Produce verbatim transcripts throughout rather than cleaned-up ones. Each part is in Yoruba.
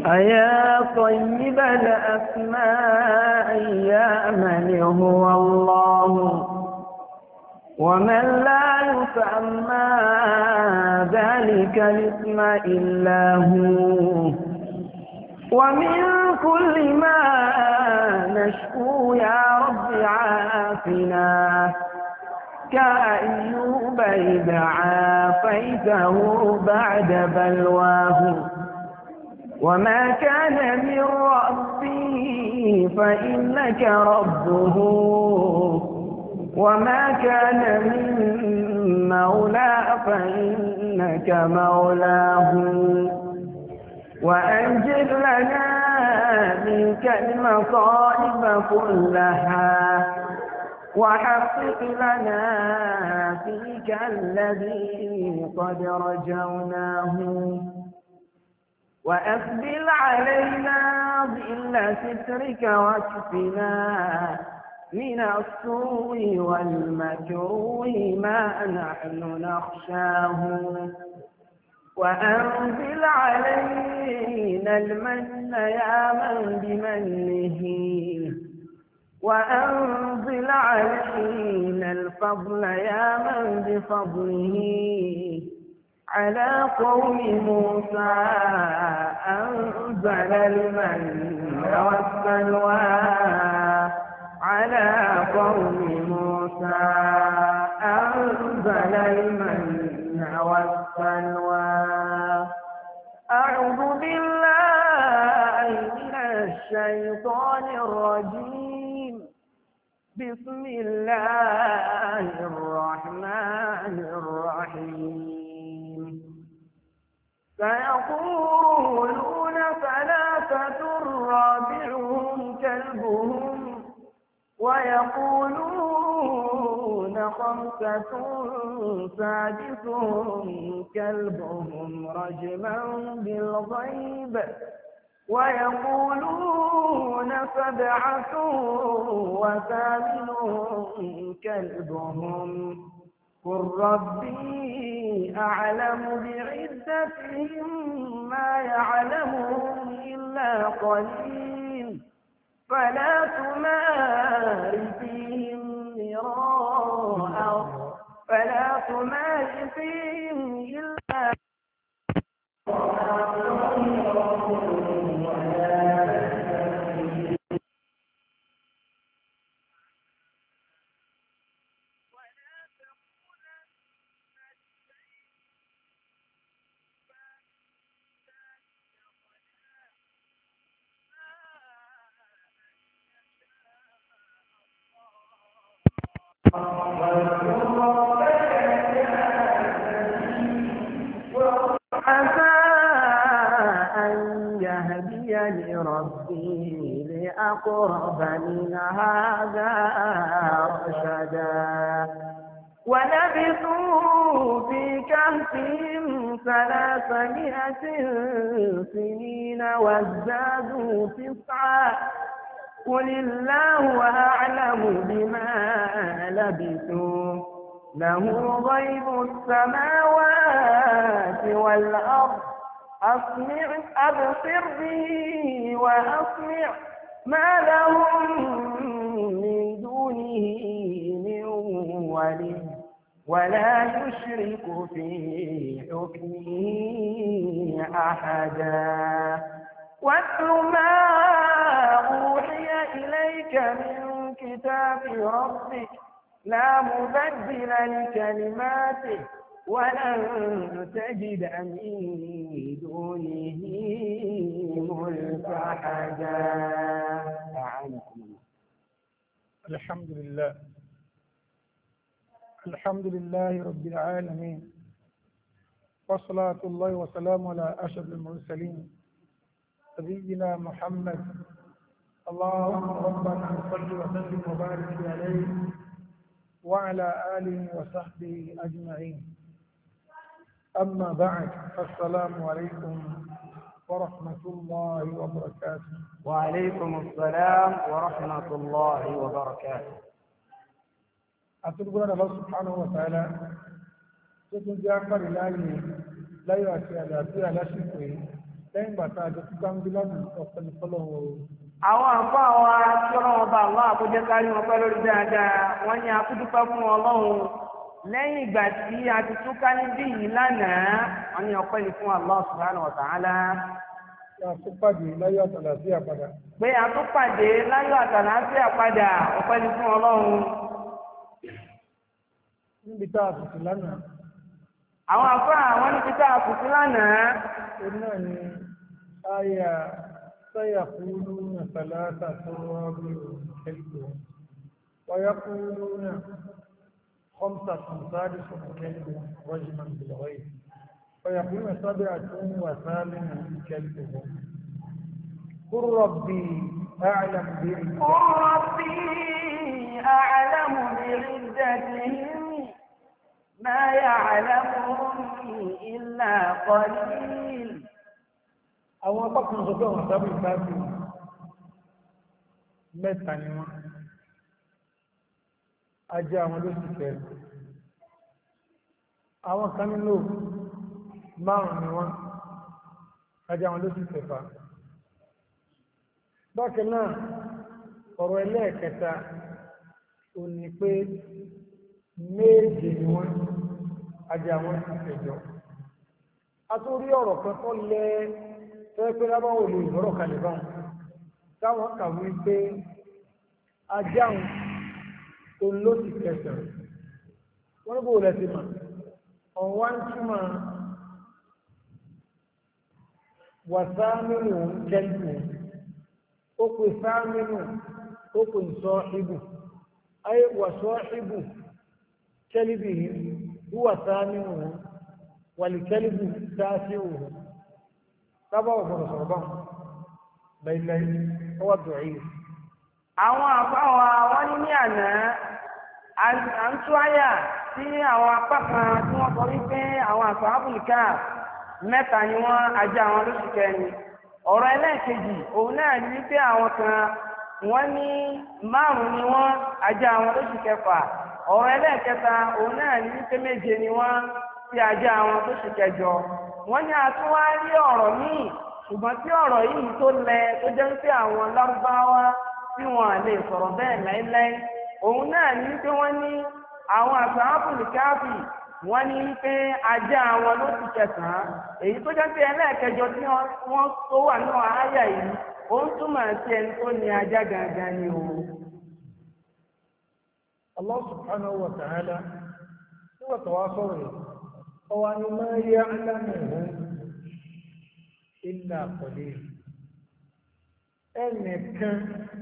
أيا طيب الأسماء يا من هو الله ومن لا يسمى ذلك الاسم إلا هو ومن كل ما نشكو يا رب عافنا كأيوب إذ عافيته بعد بلواه وما كان من ربي فإنك ربه وما كان من مولى فإنك مولاه وأنجز لنا منك المصائب كلها وحقق لنا فيك الذي قد رجوناه وأقبل علينا ظل سترك واكفنا من السوء والمكروه ما نحن نخشاه وأنزل علينا المن يا من بمنه وأنزل علينا الفضل يا من بفضله على قوم موسى أنزل المن والسلوى على قوم موسى أنزل المن والسلوى أعوذ بالله من الشيطان الرجيم بسم الله الرحمن الرحيم سيقولون ثلاثة رابعهم كلبهم ويقولون خمسة سادسهم كلبهم رجما بالغيب ويقولون سبعة وثامنهم كلبهم قل ربي أعلم بعدتهم ما يعلمهم إلا قليل فلا تمار فيهم مراء فلا تمار فيهم إلا عسى أن يهديني ربي لأقرب من هذا رشدا ولبثوا في كهفهم ثلاثمائة سنين وازدادوا تسعا قل الله أعلم بما لبثوا له غيب السماوات والأرض أسمع أبصر به وأسمع ما لهم من دونه من ولي ولا يشرك في حكمه أحدا واتل ما أوحي إليك من كتاب ربك لا مبدل لكلماته ولن تجد من دونه ملتحدا. الحمد لله الحمد لله رب العالمين والصلاة الله وسلام على أشرف المرسلين نبينا محمد اللهم ربنا صل وسلم وبارك عليه وعلى آله وصحبه أجمعين. أما بعد فالسلام عليكم ورحمة الله وبركاته. وعليكم السلام ورحمة الله وبركاته. أتقول الله سبحانه وتعالى تكون جاكر الله لا يأتي على فيها لا شكوه lẹ́yìn bàtà àjọ tí bá ń bí lọ́nà ọ̀pẹ ní fọlọ́wọ́ o. àwọn àfọ àwọn tí ọlọ́run bá àwọn àkójẹ́ kárí wọn pẹ́ lórí dáadáa wọ́n ní akúdúpẹ́ fún ọlọ́run lẹ́yìn ìgbà tí a ti túká níbí yìí lánàá wọ́n ní ọpẹ́ ní fún Allah subhanahu wa ta'ala. a tún pàdé láyọ̀ àtàlàfíà padà. pé a tún pàdé láyọ̀ àtàlàfíà padà ọpẹ́ ní fún ọlọ́run. níbi tá a sì sí lánàá. àwọn àfọ àwọn níbi tá a sì sí lánàá. ó náà ní àyà سيقولون ثلاثة رابعهم كلبهم ويقولون خمسة سادسهم كلبهم رجما بالغيب ويقولون سبعة وثامنهم كلبهم قل ربي أعلم بعدتهم قل ربي أعلم بعدتهم ما يعلمهم إلا قليل. àwọn apákan sọ pé àwọn àtàbí ìbáàbí mẹ́ta ni wọ́n ajá àwọn ló sì fẹ́ àwọn kan nílò márùn ni wọ́n ajá àwọn ló sì fẹ́fà. bákan náà ọ̀rọ̀ ẹlẹ́ẹ̀kẹta ò ní pé méje ni wọ́n ajá àwọn sì fẹ́jọ. a tún rí ọ̀rọ̀ kan tó lẹ́ tẹ́ pé lábáwò lè ìgbọ́rọ̀ kalẹ̀ bá wọn táwọn kàwé pé ajáhùn tó ló ti kẹsàn wọ́n bó lẹ́ ti mà ọ̀wá ń túmọ̀ wà sáàmìnù kẹ́lìbù ó pè sáàmìnù ó pè sọ ibù ayé wà sọ ibù kẹ́lìbì wà sáàmìnù wàlìkẹ́lìbù sáàsì òhun sábà ọ̀gbọ̀n sọ̀rọ̀ bá lẹ́ilẹ́ ọwọ́ dùn. àwọn àfáwà wọ́n ní ní àná à ń tú àyà sí àwọn apá kan tí wọ́n sọ wípé àwọn àṣọ áfíríkà mẹ́ta ni wọ́n ajá àwọn lóṣù kẹrin. ọ̀rọ̀ ẹlẹ́ẹ̀kejì òun náà ní wípé àwọn kan wọ́n ní márùn-ún ni wọ́n ajá àwọn lóṣù kẹfà. ọ̀rọ̀ ẹlẹ́ẹ̀kẹta òun náà ní wípé méje ni wọ́n ti ajá àwọn lóṣù kẹjọ. wọ́n ní àtúwárí ọ̀rọ̀ míì ṣùgbọ́n tí ọ̀rọ̀ yìí tó lẹ tó jẹ́ pé àwọn lárúbáwá tí wọ́n lè sọ̀rọ̀ bẹ́ẹ̀ láíláí òun náà ní pé wọ́n ní àwọn àṣàbùlì káàbì wọ́n ní pé ajá wọn ló ti kẹsàn-án èyí tó jẹ́ pé ẹlẹ́ẹ̀kẹjọ tí wọ́n tó wà ní àyà yìí ó ń túmọ̀ sí ẹni tó ní ajá gangan ni o. Allah subhanahu wa ta'ala nígbà tó wá sọ̀rọ̀ yìí ọwọ́ ni máa yẹ alámùhún ilà pọ̀lẹ́ ẹnìkan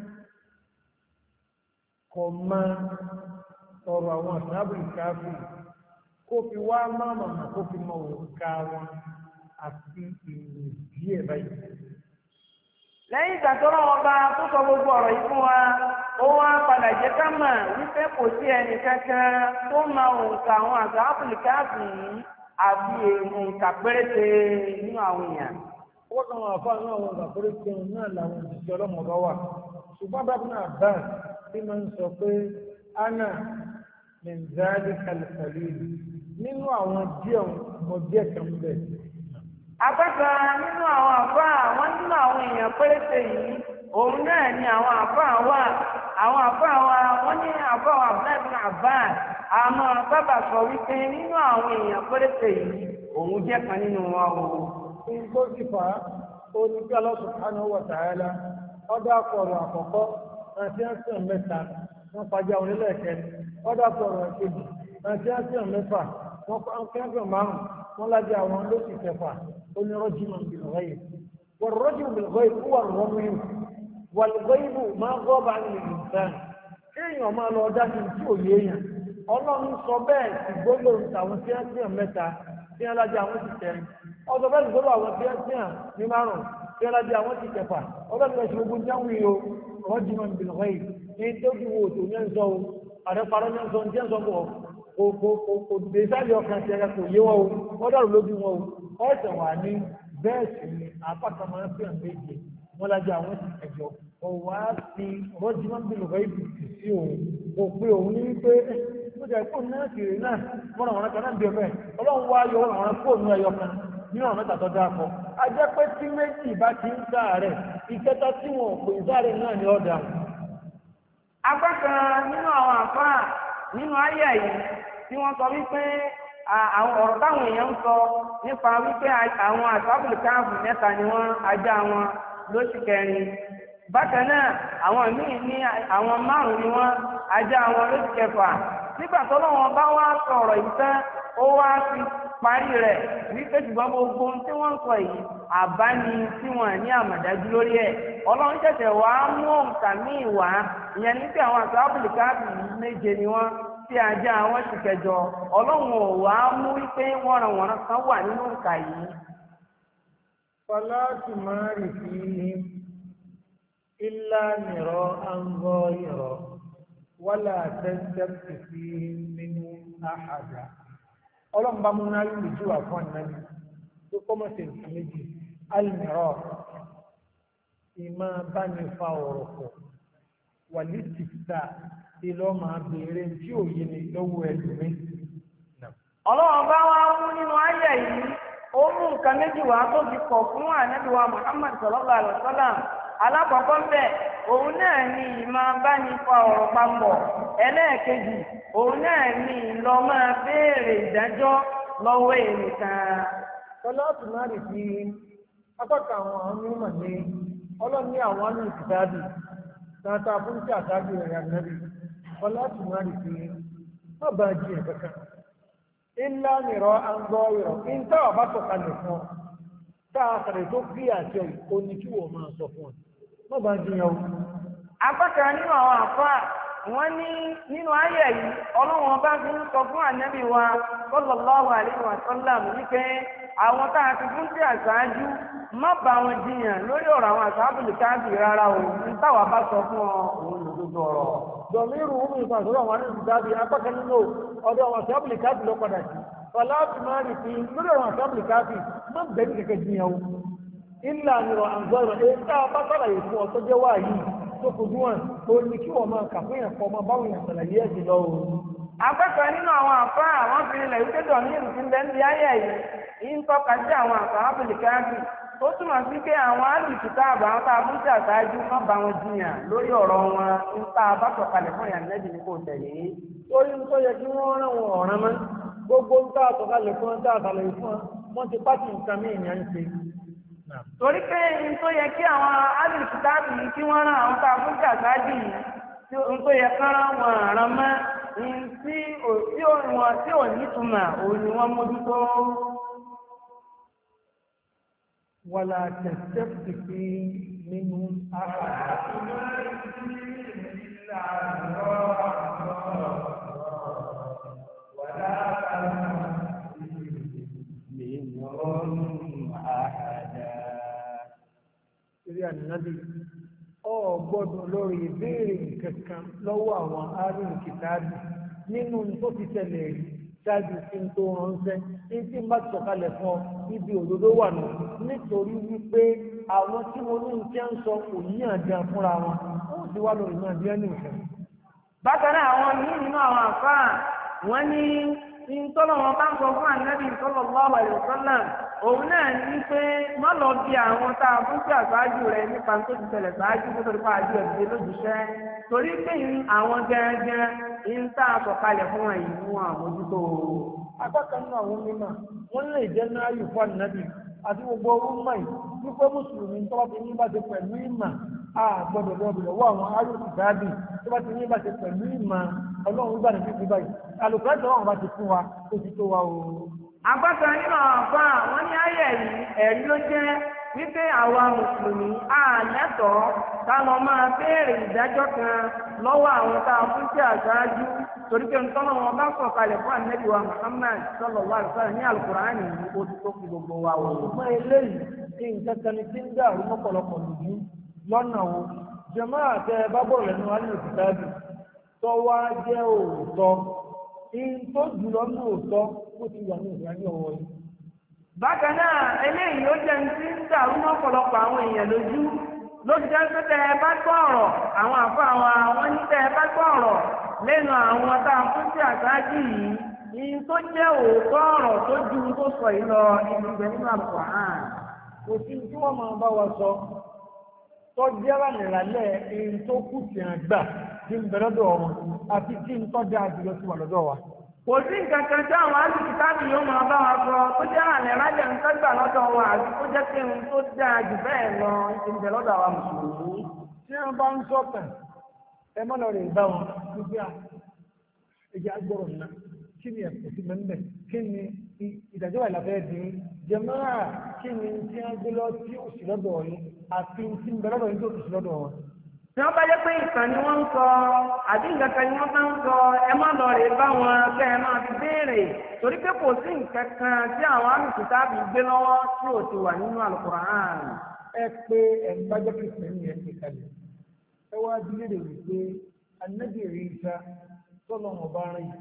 kò mọ ọ̀rọ̀ àwọn àtàbùlì káfí kó fi wá máa màmá kó fi mọ òǹkà wọn àti ìlú díẹ̀ báyìí. lẹ́yìn ìgbà tó rán wọn bá tó sọ gbogbo ọ̀rọ̀ yìí fún wa ó wá padà jẹ́ ká mọ̀ wípé kò sí ẹnì kankan tó mọ òǹkà àwọn àtàbùlì káfí yìí àbí òǹkà péréte nínú àwọn èèyàn. wọ́n kàn wọ́n àfáà náà wọn gbàgbé pé náà làwọn òṣìṣẹ́ ọlọ́mọba wà ṣùgbọ́n bàbá náà bá tí máa ń sọ pé ana mẹ́ńdáàdì kàlùkàlù nínú àwọn díẹ̀ mọ̀ díẹ̀ kan bẹ̀. apákan nínú àwọn àfáà wọn nínú àwọn èèyàn péréte yìí òun náà ni àwọn àfáà wà àwọn àfáà wa wọn ní àfáà wa Abdullahi ibn Abbas àmọ́ bàbá sọ wípé nínú àwọn èèyàn péréte yìí òun jẹ́ kan nínú wọn o. tó ti fà á ó ní bí Allah subhanahu wa ta'ala ọdọ akọrọ àkọ́kọ́ àti ẹsẹ mẹ́ta wọn pàjá onílẹ̀kẹ́ ọdọ akọrọ kejì àti ẹsẹ mẹ́fà wọn kẹfẹ márùn wọn lájà àwọn lóṣù kẹfà onírọjìmọ bìlọyè wọn rọjìmọ bìlọyè kó wà rọmìnì wàlúgbọyìnbó máa gbọ́ bá ní ìlúntàn kéèyàn máa lọ ọjà kí n tí ò yéèyàn Ọlọ́run sọ bẹ́ẹ̀ sì gbọ́dọ̀ àwọn tí ẹsẹ mẹ́ta tí wọn lájà àwọn ti tẹrin ọsọ bẹ́ẹ̀ sì gbọ́dọ̀ àwọn tí ẹsẹ ní márùn tí wọn lájà àwọn ti kẹfà ọlọ́run ẹ̀sìn ogun jáwé yìí o wọ́n jí wọn bìnnà wáyé ní tó fi wo òtò ní ẹ̀ńsọ́ o àdẹ́parọ́ ní ẹ̀ńsọ́ ní ẹ̀ńsọ́ bọ̀ kò kò kò kò dé sáàlì ọkàn ti ẹ̀ka kò yé wọn o wọ́n dàrú lójú wọn o ọ̀sẹ̀ wà ní bẹ́ẹ̀ sì ni apákan máa ń fi hàn méje wọ́n lájà àwọn ti kẹjọ kò wá sí rọ́jí wọn bìnnà wáyé bì sí òun kò pé òun ní wípé ó jẹ́ kó náà kiri náà wọ́n àwọn kan náà bí ọmọ ẹ̀ ọlọ́run wá yọ àwọn fóònù ẹ̀yọ kan nínú ọ̀nà mẹ́ta tó dákọ̀ a jẹ́ pé tí méjì bá ti ń sáàrẹ̀ ìkẹta tí wọn ò pè sáàrẹ̀ náà ni ọ̀dà. apá kan nínú àwọn àfáà nínú ayé yìí tí wọ́n sọ wípé àwọn ọ̀rọ̀ táwọn èèyàn ń sọ nípa wípé àwọn àsábùlù káàbù mẹ́ta ni wọ́n ajá wọn lóṣù kẹrin bákan náà àwọn míì ní àwọn márùn ni wọ́n ajá wọn lóṣù kẹfà nígbà tó lọ́wọ́ bá wá sọ̀rọ̀ yìí tán ó wá fi parí rẹ̀ wípé ṣùgbọ́n gbogbo ohun tí wọ́n ń sọ yìí àbá ni tí wọ́n ní àmọ̀dájú lórí ẹ̀ ọlọ́run ṣẹ̀ṣẹ̀ wá mú òǹkà míì wá ìyẹn ní pé àwọn àsábùlù káàbù méje ni wọ́n tí ajá wọn sì kẹjọ ọlọ́run ò wá mú wípé wọ́n ràn wọ́n kan wà nínú òǹkà yìí. fọlá tì máa rì sí ilá nìrọ àǹgọ ìrọ wálá tẹ́tẹ́tì sí nínú àhàdà ọlọ́run bá mú náà lù jù àfọ́n náà tó kọ́mọ̀ sí nǹkan méjì alìmírọ ìmọ̀ bá ní fa ọ̀rọ̀ pọ̀ wà ní tìta ìlọ máa béèrè tí ò yé ni lọ́wọ́ ẹlòmí. ọlọ́run bá wá mú nínú ayé yìí ó mú nǹkan méjì wá tó fi kọ̀ fún ànábì wa Muhammad sallallahu alaihi wasallam alákọ̀ọ́kọ́ bẹ́ẹ̀ òun náà ní ìmọ̀ bá ní fa ọ̀rọ̀ papọ̀ ẹlẹ́ẹ̀kejì òun náà ní ìlọ máa béèrè ìdájọ́ lọ́wọ́ ẹnìkan. ọlọ́ọ̀tún náà rí sí apákan àwọn onímọ̀ ní ọlọ́ọ̀ní àwọn àlù ìkìtàbí tààtà fún tí àtàbí rẹ̀ ànábì ọlọ́ọ̀tún náà rí sí má bá jí ẹ̀ kankan ilá nìrọ̀ àǹgọ́ ìrọ̀ kí n táwà bá sọ̀kalẹ̀ fún ọ táà sàrẹ̀ tó bí àti òní kí wọ́n máa sọ fún ọ má bá jí yẹn o. apákan nínú àwọn àfáà wọ́n ní nínú ayé yìí ọlọ́run bá fi ń sọ fún ànábì wa sallallahu alaihi wa sallam wípé àwọn tá a ti fún sí àṣáájú má bá wọn jiyàn lórí ọ̀rọ̀ àwọn àṣáábùlù káàbì rárá o ní táwa bá sọ fún ọ òun lòdòdó ọ̀rọ̀. dọ̀míìrù omi ìfàsọ́rọ̀ àwọn àrùn ìdábì apákan nínú ọ̀dọ̀ àwọn àṣáábùlù káàbì lọ padà sí fọláàtì máa rì sí lórí àwọn àṣáábùlù káàbì má bẹ̀rẹ̀ kẹ̀kẹ́ jiyàn o ìlà nìrọ̀ àǹzọ̀rọ̀ èyí tá a bá sàlàyé fún ọ tó jẹ́ wá yìí tó fojú wọn ó ní kí wọ́n máa kà fún yẹn kọ́ ọmọ báwọn yẹn sàlàyé ẹ̀sìn lọ o. akẹ́kọ̀ọ́ nínú àwọn àfá àwọn fi ilẹ̀ wípé dọ̀míìrù ti ń bẹ́ ní ayé yìí ń tọ́ka sí àwọn àṣáábùlù káàbì ó túmọ̀ sí pé àwọn alùpùpù àbá tá a fún sí àṣáájú má bá wọn jiyàn lórí ọ̀rọ̀ wọn ń tá a bá sọ̀kalẹ̀ fún ìyàn lẹ́bi ní kò tẹ̀lé. torí ń tó yẹ kí wọ́n rán wọn ọ̀ràn mọ́ gbogbo ń tá a sọ̀kalẹ̀ fún wọn tá a sàlàyé fún wọn wọ́n ti pàtì nǹkan mí ìyàn ń ṣe. torí pé n tó yẹ kí àwọn alùpùpù yìí kí wọ́n rán àwọn tá a fún sí àṣáájú yìí n tó yẹ kán rán wọn ọ̀ràn mọ́ n tí wọn tí ò nítumọ̀ òun ni wọ́n mójútó. ولا تستفت في منهم أحدا ولا تستفت منهم أحدا إذا النبي ọ gbọ́dọ̀ lórí ìbéèrè kankan lọ́wọ́ àwọn àrùn kìtàbí nínú tó ti tẹ̀lé rí ṣáájú kí n tó ránṣẹ́ ní tí n bá ti sọ̀kalẹ̀ fún ọ ibi òdodo wà nù nítorí wípé àwọn tí wọn ní kí ń sọ kò ní àjà fúnra wọn ó sì wá lórí náà bí ẹni ìfẹ́. bákan náà àwọn míì nínú àwọn àfáà wọn ní ìtọ́lọ̀ wọn bá ń sọ fún ànábì sallallahu alaihi wasallam òun náà ní pé má lọ bí àwọn tá a fún sí àṣáájú rẹ nípa tó ti ṣẹlẹ̀ ṣáájú tó tó nípa àjọ ìdílé lójúṣẹ́ torí pé àwọn gẹ́gẹ́ ń tá a sọ̀kalẹ̀ fún wọn yìí fún àmójútó. apákan nínú àwọn mímọ̀ wọn lè jẹ́ náà yìí fún ànábì àti gbogbo ọmọ yìí wípé mùsùlùmí tó bá ti ní bá ti pẹ̀lú ìmọ̀ a gbọ́dọ̀ lọ́bì lọ́wọ́ àwọn arúgbó dábì tó bá ti ní bá ti pẹ̀lú ìmọ̀ ọlọ́run gbà ní fífi báyìí alùpùpù ọlọ́run bá ti fún wa ó ti tó wa o. agbáta nínú àbá wọn ní ayé ẹ̀rí ẹ̀rí ló jẹ́ wípé àwa mùsùlùmí á lẹ́tọ̀ọ́ ká lọ máa béèrè ìdájọ́ kan lọ́wọ́ àwọn tá a fún sí àṣáájú torí pé nǹkan wọn bá sọ̀ kalẹ̀ fún ànábì wa Muhammad sallallahu alaihi wasallam ní Al-Qur'ani yìí ó ti tó fi gbogbo wa wò. ọmọ eléyìí kí nǹkan kan ní ti ń dàrú mọ́pọ̀lọpọ̀ lòdì lọ́nà wo jẹ̀mọ́ àtẹ bá bọ̀rọ̀ lẹ́nu wa ní òkútàbí tọ́wá jẹ́ òótọ́ in tó jùlọ ní òótọ́ ó ti wà ní ìgbàgbé ọwọ́ yìí. bákan náà eléyìí ó jẹ́ ti ń dàrú mọ́pọ̀lọpọ̀ àwọn èèyàn lójú ló ti jẹ́ pé tẹ́ ẹ bá gbọ́ ọ̀rọ̀ àwọn àfa àwọn àwọn ní tẹ́ ẹ bá gbọ́ ọ̀rọ̀ lẹ́nu àwọn tá a fún sí àṣáájú yìí ìyìn tó jẹ́ òótọ́ ọ̀rọ̀ tó ju tó sọ yìí lọ ìgbẹ́ nínú Al-Qur'an. Kò sí tí wọ́n máa bá wa sọ tó jẹ́ rànìlálẹ̀ èyí tó kù tí a gbà tí ń bẹ lọ́dọ̀ wọn àti tí ń tọ́jà àjùlọ sí wà lọ́dọ̀ wa. Kò sí nǹkan kan tí àwọn alùpùpù yóò máa bá wa sọ tó jẹ́ rànìlálẹ̀ ń tọ́gbà lọ́dọ̀ wa àti tó jẹ́ pé ohun tó dáa jù bẹ́ẹ̀ lọ ti ń bẹ lọ́dọ̀ àwa mùsùlùmí. Tí wọ́n bá ń sọ̀tàn ẹ má lọ rè bá wọn níbi à ẹ̀jẹ̀ agbọ̀rọ̀ náà kí ni ẹ̀kọ́ sí mẹ́mbẹ̀ kí ni ìdájọ́ ìlàfẹ́ di jẹ̀máà kí ni tí wọ́n gbé lọ tí ó sì lọ́dọ̀ yìí àti tí ń bẹ lọ́dọ̀ yìí tó sì lọ́dọ̀ wọn. Tí wọ́n bá jẹ́ pé ìtàn ni wọ́n ń sọ àbí nǹkan kan ni wọ́n bá ń sọ ẹ má lọ rè bá wọn kẹ́ ẹ máa fi béèrè torí pé kò sí nǹkan kan tí àwọn alùpùpù tábì gbé lọ́wọ́ tí ò ti wà nínú Al-Qur'an. Ẹ pé ẹ̀ ń bájọ́ kìrìsìtẹ́nì ẹ̀ ti kalẹ̀ ẹ wá dílé rè wípé Ànábì Ìsá tọ́lọ̀ wọn bá rìn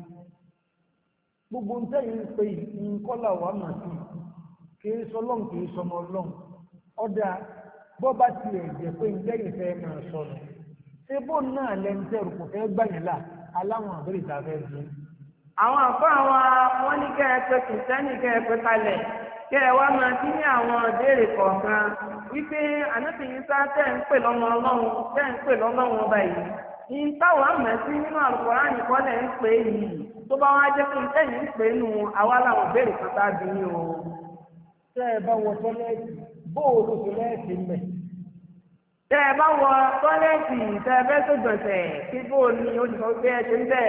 gbogbo ń tẹ́yìn ń pe ìkọlà wà mà sí kìí sọlọ́n kìí sọmọ ọlọ́n ọ̀dà bọ́ bá tiẹ̀ jẹ́ pé ń tẹ́yìn fẹ́ máa sọ̀rọ̀ ṣé bó náà lẹ́ńtẹ́rù kò fẹ́ gbàyànlá aláwọn àbẹ̀rẹ̀ ìta fẹ́ bí. àwọn àfọ àwọn wọn ní kẹ́ ẹ pé kìrìsìtẹ́nì kẹ́ ẹ pé kalẹ̀ kẹ́ ẹ wá máa dín ní àwọn ìbéèrè kọ̀ọ̀kan wípé Ànábì Ìsá tẹ́ ń pè lọ́mọ ọlọ́run tẹ́ ń pè lọ́lọ́run ọba yìí ní táwọn àmẹ́sí nínú Al-Qur'an nìkan lẹ̀ ń pè é yìí tó bá wá jẹ́ pé ìtẹ́yìn ń pè é nù àwa làwọn ìbéèrè kan tá a bí ní o. Tẹ́ ẹ bá wọ tọ́lẹ́ẹ̀tì bóòlù tọ́lẹ́ẹ̀tì mẹ́. Tẹ́ ẹ bá wọ tọ́lẹ́ẹ̀tì tẹ́ ẹ fẹ́ tó gbọ̀nsẹ̀ kí bóòlù ni ó ti sọ pé ẹ ṣe ń bẹ̀.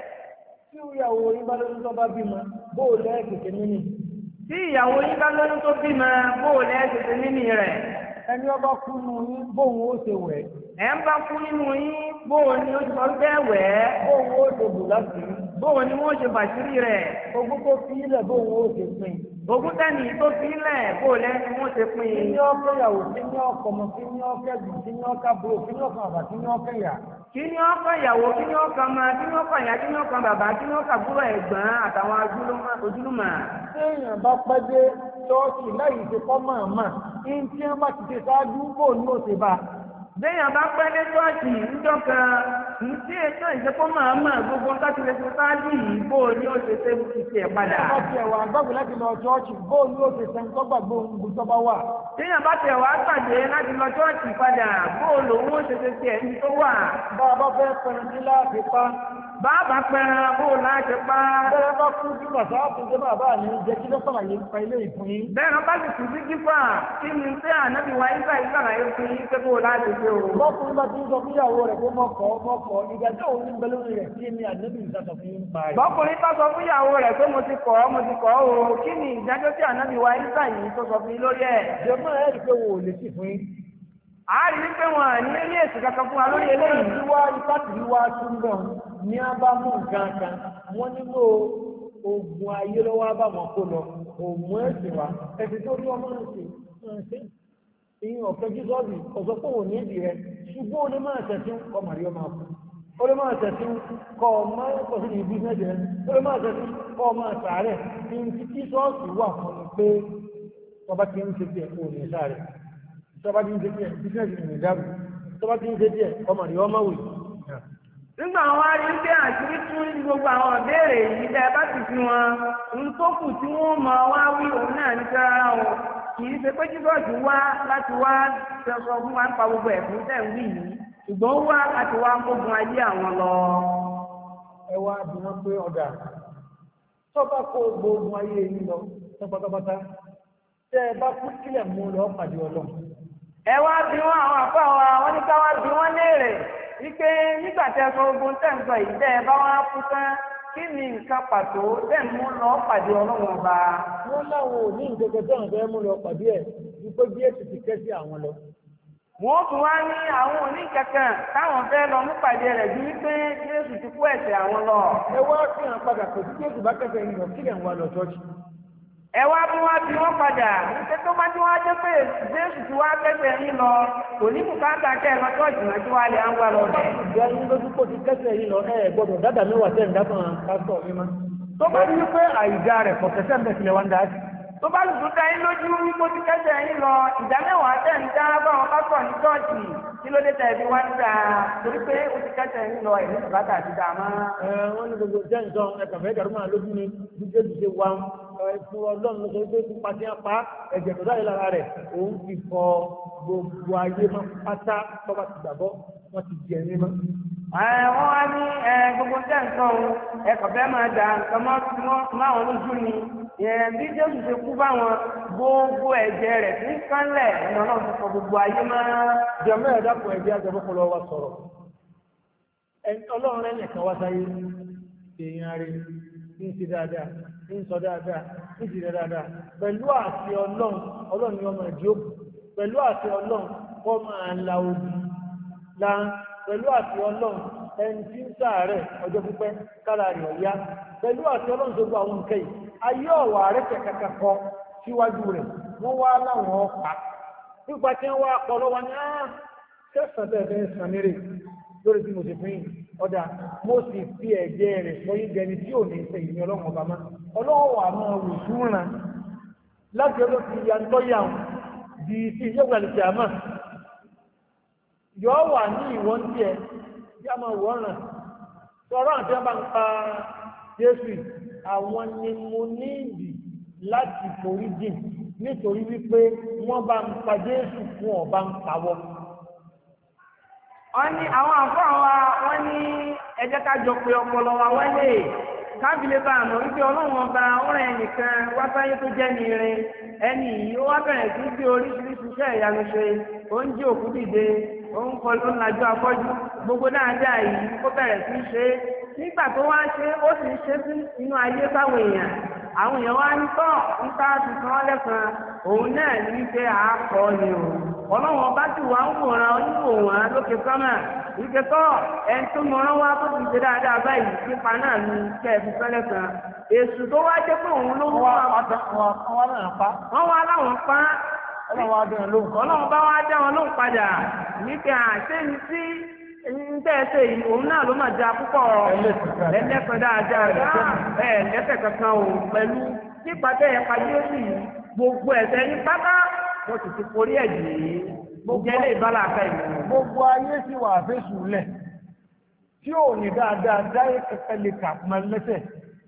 Tí ìyàwó yín bá lóyún tó bá bímọ bóòlù ẹ̀ tètè níní. Tí ìyàwó yín bá lóyún tó bímọ bóòlù ẹ̀ tètè níní rẹ̀. Ẹni ọba kú nù yín bóun ó ṣe wẹ̀. Ẹ̀ ń bá kú nínú yín bóòlù ni ó ti sọ pé wẹ̀ ẹ́. Bóun ó ṣe bù láti rí. Bóòlù ni wọ́n ṣe bàṣírí rẹ̀. Ogún tó fi ilẹ̀ bóun ó ṣe pín. Ogún tẹ́nì tó fi ilẹ̀ bóòlù ẹni wọ́n ṣe pín. Kí ní ọkọ ìyàwó, kí ní ọkọ ọmọ, kí ní ọkọ ẹ̀dùn, kí ní ọkọ àbúrò, kí ní ọkọ àbá, kí ní ọkọ ìyá. Kí ní ọkọ ìyàwó, kí ní ọkọ ọmọ, kí ní ọkọ ìyá, kí ní ọkọ bàbá, kí ní ọkọ àbúrò ẹ̀gbọ́n àtàwọn ojúlùmọ̀. Téèyàn bá pẹ́ dé ṣọ́ọ̀ṣì láì ṣe kọ́ màmá, ní tí wọ́n bá ti ṣe ṣáájú bò ní òṣè bá. Béèyàn bá pẹ́ dé ṣọ́ọ̀ṣì níjọ́ kan, ní tí ètò ìṣẹ́kọ́ màmá gbogbo nǹkan ti lè ṣe ṣáájú yìí bò ní òṣè ṣe ti tiẹ̀ padà. Téèyàn bá tiẹ̀ wà gbàgbé láti lọ ṣọ́ọ̀ṣì bò ní òṣè ṣe ń tọ́gbàgbé ohun tó bá wà. Téèyàn bá tiẹ̀ wá pàdé láti lọ ṣọ́ọ̀ṣì padà bò lòun ó ṣe ṣe tiẹ̀ ní tó wà. Bá a bá fẹ́ pẹ̀rẹ̀ sí láàfin pa. Bàbá pẹ̀rẹ̀ bò láti pa. Bẹ́ẹ̀ bá kú bí bàtà àtúndé bàbá mi jẹ́ kí ló sàlàyé pa ilé ìfún yín. Bẹ́ẹ̀ bá sì kú sí kífà kí ni tí ànábì wa Ìsá ìsàlàyé fún yín pé bò láti ṣe o. Lọ́kùnrin bá ti ń sọ fún ìyàwó rẹ̀ pé mọ́kọ̀ mọ́kọ̀ ìdájọ́ òun ń bẹ lórí rẹ̀ sí ní ànábì Ìsá sọ fún yín pa rẹ̀. Bọ́kùnrin bá sọ fún ìyàwó rẹ̀ pé mo ti kọ̀ ọ́ mo ti kọ̀ ọ́ o kí ni ìdájọ́ tí ànábì wa Ìsá yìí tó sọ fún yín lórí ẹ̀. Jọ̀mọ́ ẹ̀ rí pé wò lè sì fún yín. A rí wípé wọn ní ilé èsì kankan fún wa lórí eléyìí. Tí wá ipá tí wá tún bẹ̀ ní a bá mú nǹkan kan wọ́n nílò oògùn ayé lọ́wọ́ bá wọn kó lọ òun ẹ̀sìn wa ẹ̀sìn tó rí ọmọ ẹ̀sìn ẹ̀sìn ìyẹn ọ̀fẹ́ jísọ́ọ̀bì ọ̀sọ́ pé òun ní ìdí rẹ̀ ṣùgbọ́n ó lè máa tẹ̀sí kọ́ màrí ọmọ àpò ó lè máa tẹ̀sí kọ́ ọmọ ẹ̀kọ́ sí ní bísíǹsì rẹ̀ ó lè máa tẹ̀sí kọ́ ọmọ àtàrẹ̀ ní ti jísọ́ọ̀sì wà fún mi pé tọba ti ń ṣe díẹ̀ kó o ní sáré tọba ti ń ṣe díẹ̀ bísíǹsì ní ìdáàbò tọba ti ń ṣe díẹ̀ ọmọ rí ọmọ wì. Nígbà wọn wá rí pé àṣírí tún ní gbogbo àwọn ìbéèrè yìí dẹ́ bá ti fi wọn ń tó kù tí wọ́n mọ wá wí òun náà ní sára wọn kì í ṣe pé jíbọ̀sì wá láti wá sọ fún wa ń pa gbogbo ẹ̀fún tẹ̀ ń wí yìí ṣùgbọ́n wá láti wá gbógun ayé àwọn lọ. Ẹ wá bí wọ́n pé ọ̀dà tọ́ba kó gbógun ayé yìí lọ pátápátá tẹ́ ẹ bá kú kílẹ̀ mú lọ pàdé ọlọ́run. Ẹ wá bí wọn àwọn àpá wa wọn ní ká wá bí wọn léèrè wípé nígbà tí ẹ sọ ogun tẹ̀ ń sọ yìí tẹ́ ẹ bá wá kú tán kí ni nǹkan pàtó tẹ̀ ń mú lọ pàdé ọlọ́run ọba. Wọ́n láwọn ò ní ìgbẹ́gbẹ́ tí àwọn fẹ́ mú lọ pàdé ẹ̀ wípé bí èsì ti kẹ́ sí àwọn lọ. Wọ́n tún wá ní àwọn òní kankan táwọn fẹ́ lọ mú pàdé rẹ̀ bí wípé Jésù ti kú ẹ̀ṣẹ̀ àwọn lọ. Ẹ wá fi hàn padà pé tí Jésù bá kẹsẹ̀ yìí lọ kí lè ń wá lọ ṣọ́ọ̀ṣì. Ẹ wá bí wọ́n bí wọ́n padà wípé tó bá tí wọ́n jẹ́ pé Jésù ti wá kẹsẹ̀ yìí lọ kò ní bùkátà kẹ́ ẹ lọ ṣọ́ọ̀ṣì náà tí wàá lè ń wá lọ bẹ̀. Ìgbà yín lójú kó ti kẹsẹ̀ yìí lọ ẹ gbọ́dọ̀ dáadáa mẹ́wàá tẹ̀ ń dá fún pásítọ̀ mi mọ́. Tó bá ní pé àìdá rẹ̀ kọ̀ kẹsẹ̀ ń bẹ̀ sílẹ̀ wá ń dá sí. tó bá dùn dá yín lójú wípé ó ti kẹ́sẹ̀ yín lọ ìdá mẹ́wàá tẹ̀ ń dá báwọn pásọ̀ ní ṣọ́ọ̀ṣì kí ló dé tẹ̀ fi wá ń dà torí pé ó ti kẹ́sẹ̀ yín lọ ẹ̀mí bàbá àti dà mọ́. ẹ wọ́n ní gbogbo jẹ́ nǹkan ẹ̀kàn fẹ́ dàrú máa lójú ni dídé ti ṣe wá fún ọlọ́run ló sọ pé pípa tí wọ́n pa ẹ̀jẹ̀ tó dáyé lára rẹ̀ òun ti fọ gbogbo ayé mọ́ pátá tọ́ba ti gbàgbọ́ wọ́n ti jẹ ní mọ́. wọ́n wá ní gbogbo jẹ́ nǹkan o ẹ̀kọ́ fẹ́ máa dà nǹkan máwọn lójú ni bí Jésù ṣe kú báwọn gbogbo ẹ̀jẹ̀ rẹ̀ tí ń kánlẹ̀ ìnáwó náà ti fọ gbogbo ayé mọ́. jọ̀mọ́ ẹ̀dá kan ẹ̀jẹ̀ àjọmọ́kọlọ́ wa sọ̀rọ̀ ọlọ́run rẹ̀ nìkan wá sáyé èèyàn rẹ̀ ń ṣe dáadáa ń sọ dáadáa ń ṣe dáadáa pẹ̀lú àti ọlọ́run ọlọ́run ni ọmọ ìdí òkú pẹ̀lú àti ọlọ́run kọ́ máa la odi la pẹ̀lú àti ọlọ́run ẹni tí ń ṣàárẹ̀ ọjọ́ pípẹ́ kára rẹ̀ ọ̀yá pẹ̀lú àti ọlọ́run tó gba àwọn nǹkan yìí ayé ọ̀wà rẹ̀ kẹ̀kẹ́ kọ síwájú rẹ̀ wọ́n wá láwọn ọ̀pá nípa tí wọ́n wá pọ̀ lọ́wọ́ ní áá kẹsàn-án tẹ̀ fẹ́ sàn nírè lórí tí mo sì fún yìí ọ̀dà mo sì fi ẹ̀jẹ̀ rẹ̀ sọ yín jẹni tí ò ní ṣe ìní ọlọ́run ọba máa ọlọ́run wà máa wò súnra láti ọdún ti ya ń tọ́yà di sí ìjọba ìlú àmà yọ wà ní ìwọ́n tiẹ̀ bí a máa wọ̀ ọ̀ràn sọ̀rọ̀ àti ọba ń pa Jésù àwọn ni mo ní ìdí láti forí jìn nítorí wípé wọ́n bá ń pa Jésù fún ọba ń pawọ́. wọ́n ní àwọn àfọ́ wa wọ́n ní ẹ jẹ́ ká jọ pé ọpọlọ wa wọlé kábílẹ̀ bá àmọ́ wípé ọlọ́run ọba ọ̀rẹ́ ẹnìkan wá sáyé tó jẹ́ ní irin ẹni yìí ó wá bẹ̀rẹ̀ sí bí oríṣiríṣi iṣẹ́ ìyanu ṣe ó ń jí òkú dìde ó ń kọ ló ń lajú afọ́jú gbogbo dáadáa yìí ó bẹ̀rẹ̀ sí ṣe nígbà tó wá ṣe ó sì ń ṣe sí inú ayé báwọn èèyàn àwọn èèyàn wá ń tọ́ nípa ti san án lẹ́sàn-án òun náà ní wípé àákọ́ ni o ọlọ́run ọba tí wàá ń wòran oníwò wọn lókè sọ́mà wípé tọ́ ẹni tó mọ̀ràn wá tó ti ṣe dáadáa báyìí nípa náà ní kẹ́ẹ̀fì sọ́lẹ̀sàn èṣù tó wá jẹ́ pé òun ló ń wá wọ́n náà pa wọ́n wá láwọn pa ọlọ́run wá dán lóhùn ọlọ́run bá wá dá wọn lóhùn padà nípa àṣẹ́ni sí ntẹ́ẹ̀sẹ̀ yìí òun náà ló máa da púpọ̀ ẹlẹ́sẹ̀ dáadáa ẹ̀ lẹ́sẹ̀ kankan o pẹ̀lú nípa tẹ́ ẹ̀ pàdé òsì yìí gbogbo ẹ̀ṣẹ̀ ní pátá wọ́n sì ti forí ẹ̀ jì í gbogbo ẹlẹ́ ìbálà àká ìlú. gbogbo ayé sì wà fésù lẹ̀ tí ò ní dáadáa dáyé kẹkẹ lè kà máa lẹ́sẹ̀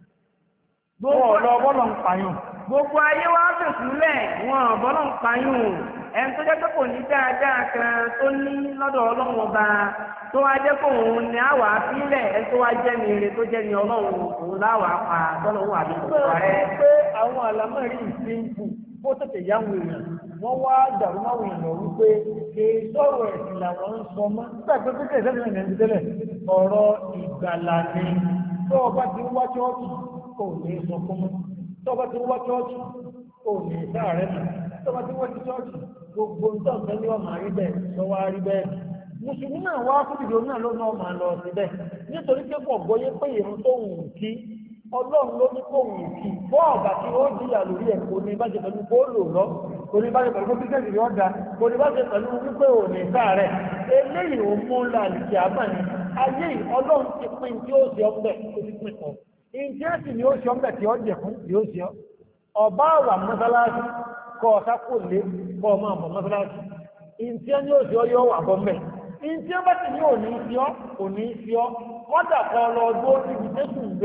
gbogbo ọ̀lọ́ bọ́lọ̀ ń pààyàn. gbogbo ayé wá fèsù lẹ̀ wọn bọ́lọ̀ ń pààyàn ẹni tó jẹ́ pé kò ní dáadáa kan tó ní lọ́dọ̀ ọlọ́run ọba tó wá jẹ́ pé òun ni àwà sílẹ̀ ẹni tó wá jẹ́ ní ire tó jẹ́ ní ọlọ́run òun láwà pa tọ́lọ́run àbí ìgbà rẹ̀. pé àwọn àlámọ̀rí ìsìnkú bó tètè yáwó èèyàn wọ́n wá dàrú máwò èèyàn wípé kì í sọ̀rọ̀ ẹ̀sìn làwọn ń sọ mọ́ nígbà pé pé kẹ̀sẹ́ ní ẹ̀sìn tẹ́lẹ̀ ọ̀rọ̀ ìgbàlà ni tó o bá ti wá chọ́ọ̀chì kò ní sọ fún mọ́ tó o bá ti wá chọ́ọ̀chì kò ní sáàrẹ́ mọ́ tó o bá ti wá chọ́ọ̀chì gbogbo nǹkan tó ní ọmọ àrí bẹ́ẹ̀ lọ wá rí bẹ́ẹ̀ mùsùlùmí náà wá fún ìdíje náà ló náà máa lọ síbẹ̀ nítorí pé pọ̀ gbọ́yé pé ìrun tó wù kí ọlọ́run ló ní kó wù kí bọ́ ọ̀gá tí ó jìyà lórí ẹ̀ kò ní bájẹ pẹ̀lú kó lò lọ kò ní bájẹ pẹ̀lú kó bísẹ̀sì rí ọ̀dà kò ní bájẹ pẹ̀lú wípé ò ní káàrẹ̀ eléyìí ò mú ńlá àlìkì àbáyé ayé ọlọ́run ti pín tí ó ṣe ọ̀bẹ tó ti pín kan ìdí èsì ni ó ṣe ọ̀bẹ tí ó jẹ fún yóò ṣe ọba àwà mọ́sálásí kọ́ ọ̀sá kò lé kọ́ ọmọ àbọ̀ mọ́sálásí ìdí ẹni ó ṣe ọ yóò wà bọ́ mẹ́ ìdí ẹbá ti ní òní fi ọ́ òní fi ọ́ kọ́dà kan lọ ọdún ó ti fi tẹ́sù gbé.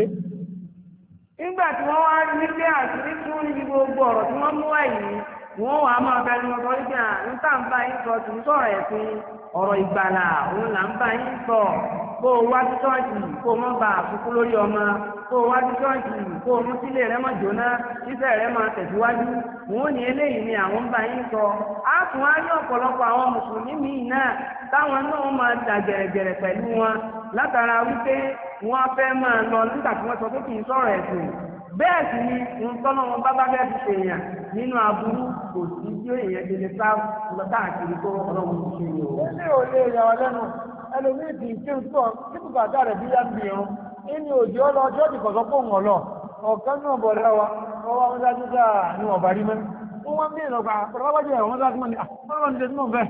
nígbà tí wọ́n wá nílé àṣírí fún níbi gbogbo ọ̀rọ̀ tí wọ́n mú wáyé wọ́n wà á máa bẹnu ọ̀rọ̀ nígbà níta ń bá yín sọ tì ń sọ̀rọ̀ ẹ̀sìn ọ̀rọ̀ ìgbàlà òun là ń bá yín sọ kó o wá sí ṣọ́ọ̀ṣì kó o mọ́ bá àfikún lórí ọmọ kó o wá sí ṣọ́ọ̀ṣì kó o mú sílé rẹ mọ́ jóná iṣẹ́ rẹ máa tẹ̀síwájú wọn ò ní eléyìí ni àwọn ń bá yín sọ á tún á ní ọ̀pọ̀lọpọ̀ àwọn mùsùlùmí míì náà táwọn náà máa dà gẹ̀rẹ̀gẹ̀rẹ̀ pẹ̀lú wọn látara wípé wọ́n fẹ́ máa lọ nígbà tí wọ́n sọ pé kì í sọ̀rọ̀ ẹ̀sìn bẹ́ẹ̀ sì ni nǹkan wọn bá bá bẹ́ẹ̀ fi ṣèyàn nínú aburú kò sí bí èèyàn ti lè sá lọ káàkiri tó ọlọ́run ti ṣe yìí o. ilé ò lè yà wá lẹ́nu ẹlòmíì tí ń tún sọ tí kò bàtà rẹ̀ bí yá ń bìrún inú òjò ọlọ ọjọ́ ti kọ̀sọ́ pò ń wọ̀ lọ ọ̀kan náà bọ̀ rẹ̀ wa ọwọ́ àwọn sáájú sáà ní ọ̀bà rí mẹ́ wọ́n wá ń bí ìlọ́gbà pẹ̀lú wájú ẹ̀rọ wọn sáájú mọ́ ni àwọn ọ̀nà ìdẹ́sùn náà fẹ́.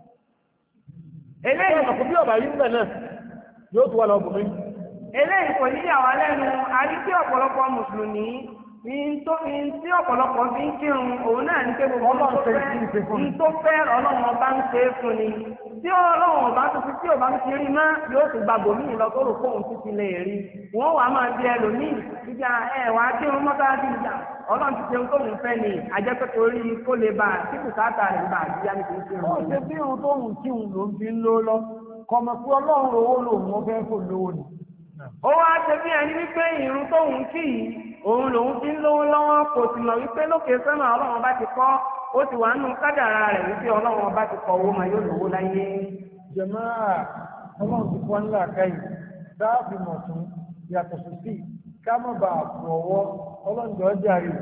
eléyìí ọ̀pọ̀ bí ọ̀bà rí ń bẹ̀ náà yóò tún wà lọ bùnmí. eléyìí kò ní yà wá lẹ́nu àrí tí ọ̀pọ̀lọpọ̀ mùsùlùmí tí ọ̀pọ̀lọpọ̀ fi ń kírun òun náà ní pé gbogbo tó fẹ́ ní tó fẹ́ ọlọ́run ọba ń ṣe é fún ni tí ọlọ́run ọba tó fi tí ọba ń ti rí mọ́ yóò tún gba bòmíì lọ tó rò pé òun títí lè rí wọ́n wàá máa di ẹlòmíì ìjà ẹ̀ wá kírun mọ́tà sí ìjà ọlọ́run ti ṣe ohun tóun fẹ́ ni àjẹpẹ́ torí kó lè bá tí bùkátà rẹ̀ bá àti yá ní kí n kírun. ó ṣe bí ohun tóun kí òun ló ń fi ń ló lọ kọmọ pé ọlọ́run owó lòun wọn fẹ́ kó lówó ni. ó wá ṣe bí ẹni wípé ìrun tóun kì í òun lòun fi ń lówó lọ́wọ́ kò sì mọ̀ wípé lókè sẹ́nà ọlọ́run bá ti kọ́ ó ti wà nù kádàrá rẹ̀ wípé ọlọ́run bá ti kọ́ owó máa yóò lówó láyé. jàmáà ọlọ́run ti kọ́ ńlá káyì dáàbì mọ̀tún yàtọ̀ sí sí ká má bàa fò ọwọ́ ọlọ́run jọ jàre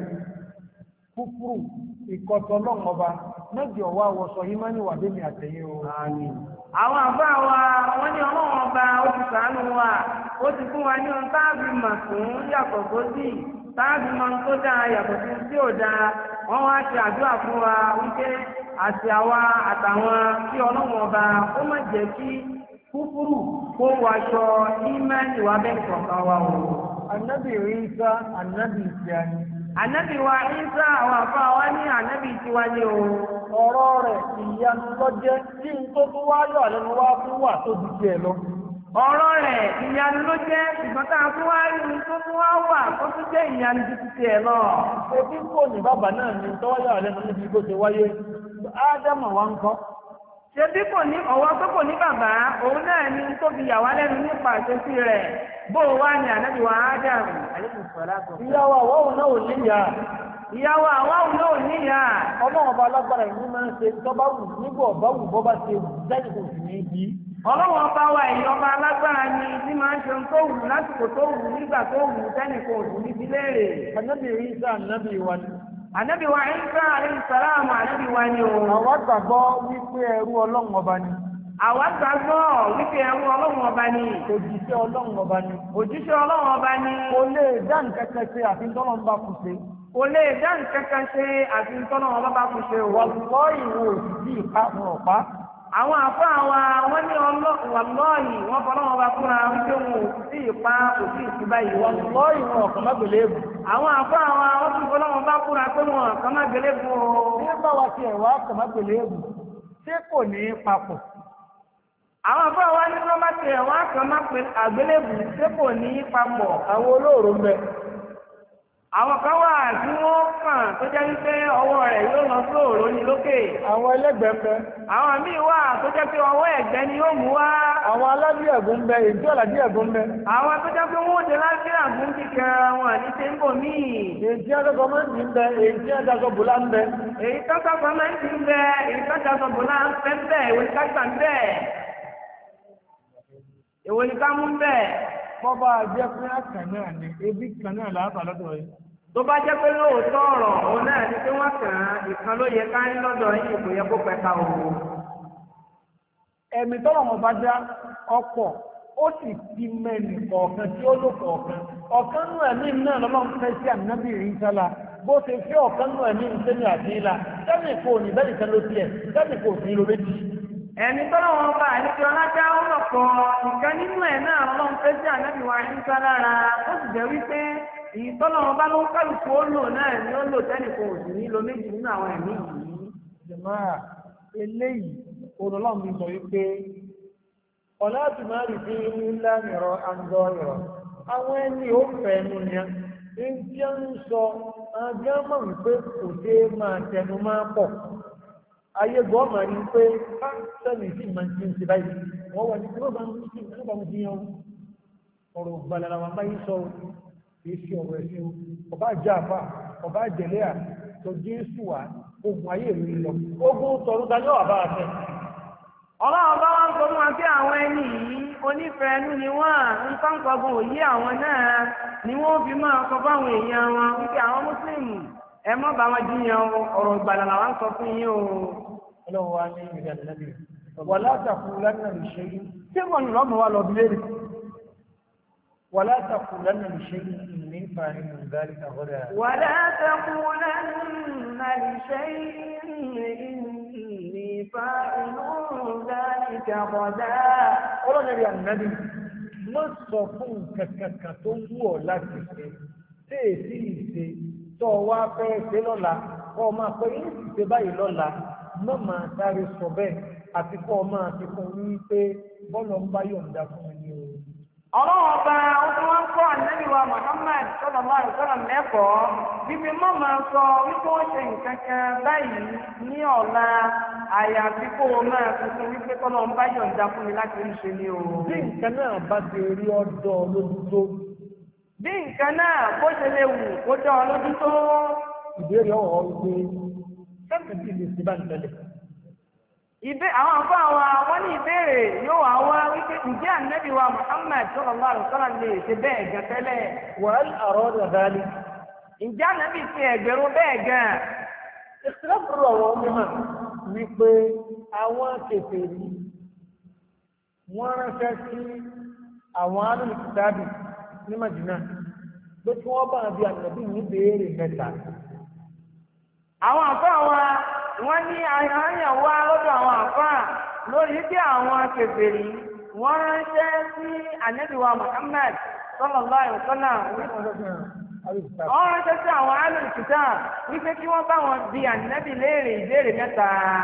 kúkúrú ìkọ̀tọ̀ ọlọ́run ọba mẹ́jọ wá wọṣọ yìí máa ń wà débi àtẹ̀yẹ o. àwọn àbá wa wọ́n ní ọlọ́run ọba ó ti ṣàánú wa ó ti fún wa ní ohun táàbì mà fún yàtọ̀ tó dì táàbì mọ tó dáa yàtọ̀ sí tí ò dáa wọ́n wá ṣe àdúrà fún wa wípé àti àwa àtàwọn tí ọlọ́run ọba ó má jẹ́ kí kúkúrú kó wàṣọ ìmánì wa bẹ́ẹ̀ kọ̀ọ̀kan wa o. ànábì Ìsá ànábì ìsìáni. ànábì wa Ìsá àwọn àfa wa ní ànábì tiwa ni o. ọ̀rọ̀ rẹ̀ ìyanu lọ́jẹ́ tí n tó tún wá yọ̀ lẹ́nu wá fún wà tó di tiẹ̀ lọ. ọ̀rọ̀ rẹ̀ ìyanu ló jẹ́ ṣùgbọ́n tá a tún wá rí ní tó tún wá wà tó tún jẹ́ ìyanu ju ti tiẹ̀ lọ. ebi kò ní bàbá náà ní tọ́wọ́ yọ̀ lẹ́nu níbi bó ṣe wáyé ádámù wa ń kọ́. ṣebí kò ní ọwọ́ tó kò ní bàbá òun náà ní tó fi yà wá lẹ́nu nípa àṣesí rẹ̀ bó o wá ní ànábì wa ádámù. ìyàwó àwọ̀ náà ò níyà. ìyàwó àwọ̀ náà ò níyà. ọlọ́run ọba alágbára ìlú máa ń ṣe tọ́ba wù nígbà ọba wù bọ́ba ṣe wù jáde kò sì ní í bí. ọlọ́wọ́n ọba wa èyí ọba alágbára ni tí máa ń ṣe ohun tó wù lásìkò tó wù nígbà tó wù sẹ́nìkan ò ní bí léèrè. ànábì Ìsá ànábì wa ni. ànábì wa Ìsá alayhi salamu ànábì wa ni o. àwa gbàgbọ́ wípé ẹrú ọlọ́run ọba ni. àwa gbàgbọ́ wípé ẹrú ọlọ́run ọba ni. òjíṣẹ́ ọlọ́run ọba ni. òjíṣẹ́ ọlọ́run ọba ni. kò lè dá nǹkan kan ṣe àfi tọ́lọ́run bá kù ṣe. kò lè dá nǹkan kan ṣe àfi tọ́lọ́run bá kù ṣe o. wàlúwọ́ ìwò òsì ìpa fún ọ̀pá. àwọn àfọ àwa wọn ní wàlọ́ọ̀yì wọn fọlọ́ wọn bá fúnra wípé wọn ò sí ìpa kò sí ìtúbà yìí. wàlúwọ́ ìwọ̀n ọ̀kan má gbélé bù. àwọn àfọ àwa wọn tún fọlọ́ wọn bá fúnra pé wọn ọ̀kan má gbélé bù o. bí bá wa ti ẹ̀wà ọ̀kan má gbélé bù ṣé kò ní í papọ̀. àwọn àfọ àwa ní wọn bá ti ẹ̀wà ọ̀kan má gbélé bù ṣé kò ní í papọ̀. àwọn olóòrò ń bẹ. àwọn kan wà tí wọ́n kàn tó jẹ́ wípé ọwọ́ rẹ̀ yóò lọ sóòrò ní lókè. àwọn ẹlẹ́gbẹ̀ẹ́ ń bẹ. àwọn míì wà tó jẹ́ pé ọwọ́ ẹ̀gbẹ́ ni yóò mú wá. àwọn aládìẹ̀gùn ń bẹ èdè ọ̀làdìẹ̀gùn ń bẹ. àwọn tó jẹ́ pé wọ́n dé láti àgùn kíkẹ́ wọn ní ṣe ń bò míì. èdè àgọ́gọ́mẹ́ntì ń bẹ èdè àgọ́gọ́bùlá ń bẹ. èyí tọ́ka gọ́mẹ́ntì ń bẹ èyí tọ́ka gọ́bùlá ń fẹ́ ń bẹ èwo ni ká gbà ń bẹ èwo ni ká mú ń bẹ. bọ́bá jẹ́ pé àkàn náà ni ebi kan náà làábà lọ́dọ̀ yìí. tó bá jẹ́ pé lóòótọ́ ọ̀rọ̀ òun náà ni pé wọ́n kàn án ìkan ló yẹ ká ń lọ́dọ̀ yìí kò yẹ kó pẹ́ka òun. ẹ̀mí tọ́lọ̀ wọn bá dá ọ̀pọ̀ ó sì ti mẹ́ni kọ̀ọ̀kan tí ó lò kọ̀ọ̀kan ọ̀kan nù ẹ̀mí náà lọ́mọ ń fẹ́ sí ànábì Ìsá la bó ṣe fi ọ̀kan nù ẹ̀mí ń sẹ́ni àdínlá sẹ́ni kò ní bẹ́ẹ̀ nìkan ló tiẹ̀ sẹ́ni kò sí ló méjì. ẹni tọ́lọ̀ wọn bá àdìsí ọlájà ó lọ pọ̀ nǹkan nínú ẹ̀ náà lọ́n fẹ́ sí ànábì wa Ìsá lára ó sì jẹ́ wípé èyí tọ́lọ̀ wọn bá ló ń kálukú ó lò náà ni ó lò tẹ́nì kò sí ní lo méjì nínú àwọn ẹ̀mí yìí. jàmáà eléyìí olùlọ́ọ̀ mi sọ wípé ọ̀la tí máa rí sí ńlá nìrọ̀ àǹdọ̀ ìrọ̀ àwọn ẹni ó fẹ́ ẹnu yẹn ń jẹ́ ń sọ agámọ̀ wípé kò dé máa tẹnu máa pọ̀ ayé gọ́ọ̀mà rí pé bá sẹ́ni sí máa ń ti ń ṣe báyìí wọ́n wà ní kí ló bá ń ti kí ló bá ń ti yan ọ̀rọ̀ gbàlára wa báyìí sọ kì í ṣe ọ̀rọ̀ ẹ̀sìn ọba àjà àfà ọba àjẹlẹ́à tó Jésù wà ogun ayé mi lọ ogun tọrún ta yóò wà bá a fẹ́. ọlọ́run bá wá ń sọ fún wa pé àwọn ẹni yìí onífẹ̀ẹ́ ẹnu ni wọ́n nǹkan kọ̀ọ̀kan òye àwọn náà ni wọ́n fi máa sọ fáwọn èèyàn wọn wípé àwọn mùsùlùmí ẹ mọ́ bá wọn jiyàn ọ̀rọ̀ ìgbàlà làwọn sọ fún yín o. ọlọ́run wa ní ìgbà nàbì wàlá taqulanna li shay'in tí wọ́n ní lọ́mọ wa lọ bí léèrè wàlá taqulanna li shay'in inni fa'ilun dhalika ghadan. wàlá taqulanna li shay'in fa'ilun dhalika ghadan. ọlọ́run rí ànábì mo sọ fún kankan tó wù ọ́ láti ṣe tí èsì ìṣe tó wá fẹ́ ṣe lọ́la kọ́ ọ máa pẹ́ yín ṣe báyìí lọ́la má máa sáré sọ bẹ́ẹ̀ àti kọ́ ọ máa fi fún un wípé bọ́ọ̀lù ń bá yọ̀ǹda fún mi ní o. ọlọ́run ọba ọdún wọn kọ́ ànábì wa Muhammad sallallahu alaihi wasallam lẹ́kọ̀ọ́ bíbí má máa sọ wípé wọ́n ṣe nǹkan kan báyìí ní ọ̀la àyàfi kó o máa tuntun wípé tọ́lọ́ ń bá yọ̀ǹda fún mi láti rí ṣe ní o. bí nǹkan náà bá ti rí ọ̀dọ̀ lójú tó. bí nǹkan náà bó ṣe lè wù kó dán ọ lójú tó. ìbéèrè ọ̀hún wípé sẹ́ǹtì ti lè ṣe bá ń tẹ̀lé. Ìbé àwọn àbá wa wọ́n ní ìbéèrè yóò wá wá wípé ǹjẹ́ ànábì wa Muhammad sallallahu alaihi wasallam lè ṣe bẹ́ẹ̀ gan tẹ́lẹ̀. wàhálà àrọ́dà dálé. ǹjẹ́ ànábì ti ẹ̀gbẹ̀rún bẹ́ẹ̀ gan. ìsìláfúrú àwọn ọmọ hàn wípé àwọn kèfèrí wọ́n ránṣẹ́ sí àwọn alùpùpù ní Madina pé kí wọ́n bá bí ànábì ní béèrè mẹ́ta. àwọn àbá wa wọ́n ní àyàn wá lọ́dọ̀ àwọn àfáà lórí bí àwọn kèfèrí wọ́n ránṣẹ́ sí ànábì wa Muhammad sallallahu alaihi wasallam. wọ́n ránṣẹ́ sí àwọn alùpùpù wípé kí wọ́n bá wọn bí ànábì léèrè ìbéèrè mẹ́ta.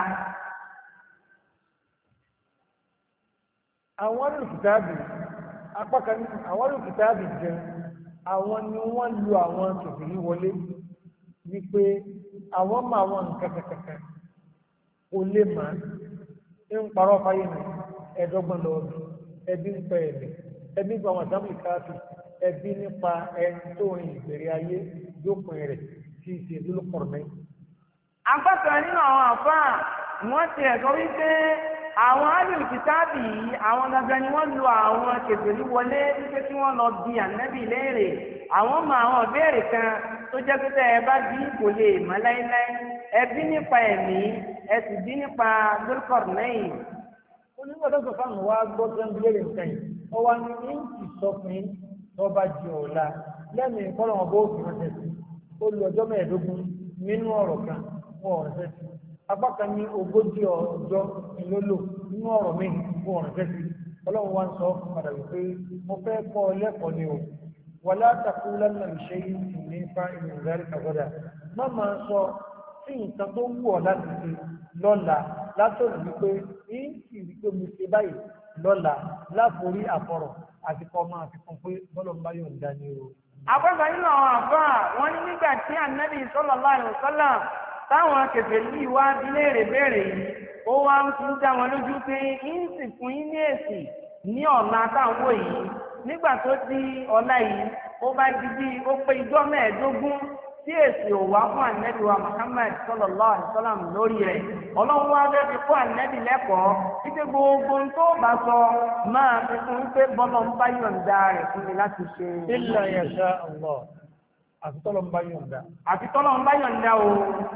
àwọn alùpùpù apá kan àwọn alùpùpù jẹ àwọn ni wọ́n lu àwọn kèfèrí wọlé wípé àwọn máa wọn nǹkan kankan kò lè máa ń parọ́ fáyé nù ẹ̀ẹ́dọ́gbọ̀n lọ́ọ̀dún ẹbí ń pẹ́ ẹ̀mí ẹbí ń pa àwọn àdámùlì káàtì ẹbí nípa ẹni tó rìn ìgbèrè ayé dópin rẹ̀ tí í ṣe lólùkọ̀rọ̀ mẹ́yìn. apákan nínú àwọn àfáà wọ́n ti ẹ̀kọ́ wípé àwọn alùpùpù yìí àwọn gangan ni wọ́n lu àwọn kèfèrí wọlé wípé kí wọ́n lọ bí ànábì léèrè àwọn ọmọ àwọn ìbéèrè kan tó jẹ́ pé tẹ́ ẹ bá bí kò lè mọ̀ láíláí ẹ bí nípa ẹ̀mí ẹ sì bí nípa lórúkọ̀rọ̀ lẹ́yìn. onígbàdàn tó fáwọn wa gbọ́ tó ń béèrè nǹkan yìí wọ́n wá ní ní ìsọfún tó bá di ọ̀la lẹ́nu ìkọlọ̀ wọn bó fi ránṣẹ́ sí ó lu ọjọ́ mẹ́ẹ̀ẹ́dógún nínú ọ̀rọ̀ kan wọ́n ránṣẹ́ sí apá kan ní ogójì ọjọ́ ìlólò nínú ọ̀rọ̀ mi wọ́n ránṣẹ́ sí ọlọ́run wá ń sọ padà wípé mo fẹ́ kọ́ ọ lẹ́kọ̀ọ́ ni o wàlá taqulanna li shay'in inni fa'ilun dhalika ghadan má máa sọ sí nǹkan tó wù ọ́ láti ṣe lọ́la látọ̀rọ̀ wípé ní sì rí pé mo ṣe báyìí lọ́la láforí àfọ̀rọ̀ àti kọ́ máa fi kún pé bọ́lọ̀ ń bá yóò ń dání o. àpapọ̀ nínú àwọn àfáà wọ́n ní nígbà tí ànábì sallallahu alaihi wasallam táwọn kèfèrí yìí wá bí léèrè béèrè yìí ó wá ń tún dá wọn lójú pé ń sì fún yín ní èsì ní ọ̀la táwọn yìí nígbà tó di ọ̀la yìí ó bá di bí ó pé ijọ́ mẹ́ẹ̀ẹ́dógún tí èsì ò wá fún ànábì wa Muhammad sallallahu alaihi wasallam lórí rẹ̀ ọlọ́run wá fẹ́ fi kó ànábì lẹ́kọ̀ọ́ wípé gbogbo tó bá sọ máa fi fún wípé bọ́lọ̀ ń bá yọ̀ǹda rẹ̀ fún mi láti ṣe. illa yasha Allah àti tọ́lọ̀ ń bá yọ̀ǹda. àti tọ́lọ̀ ń bá yọ̀ǹda o.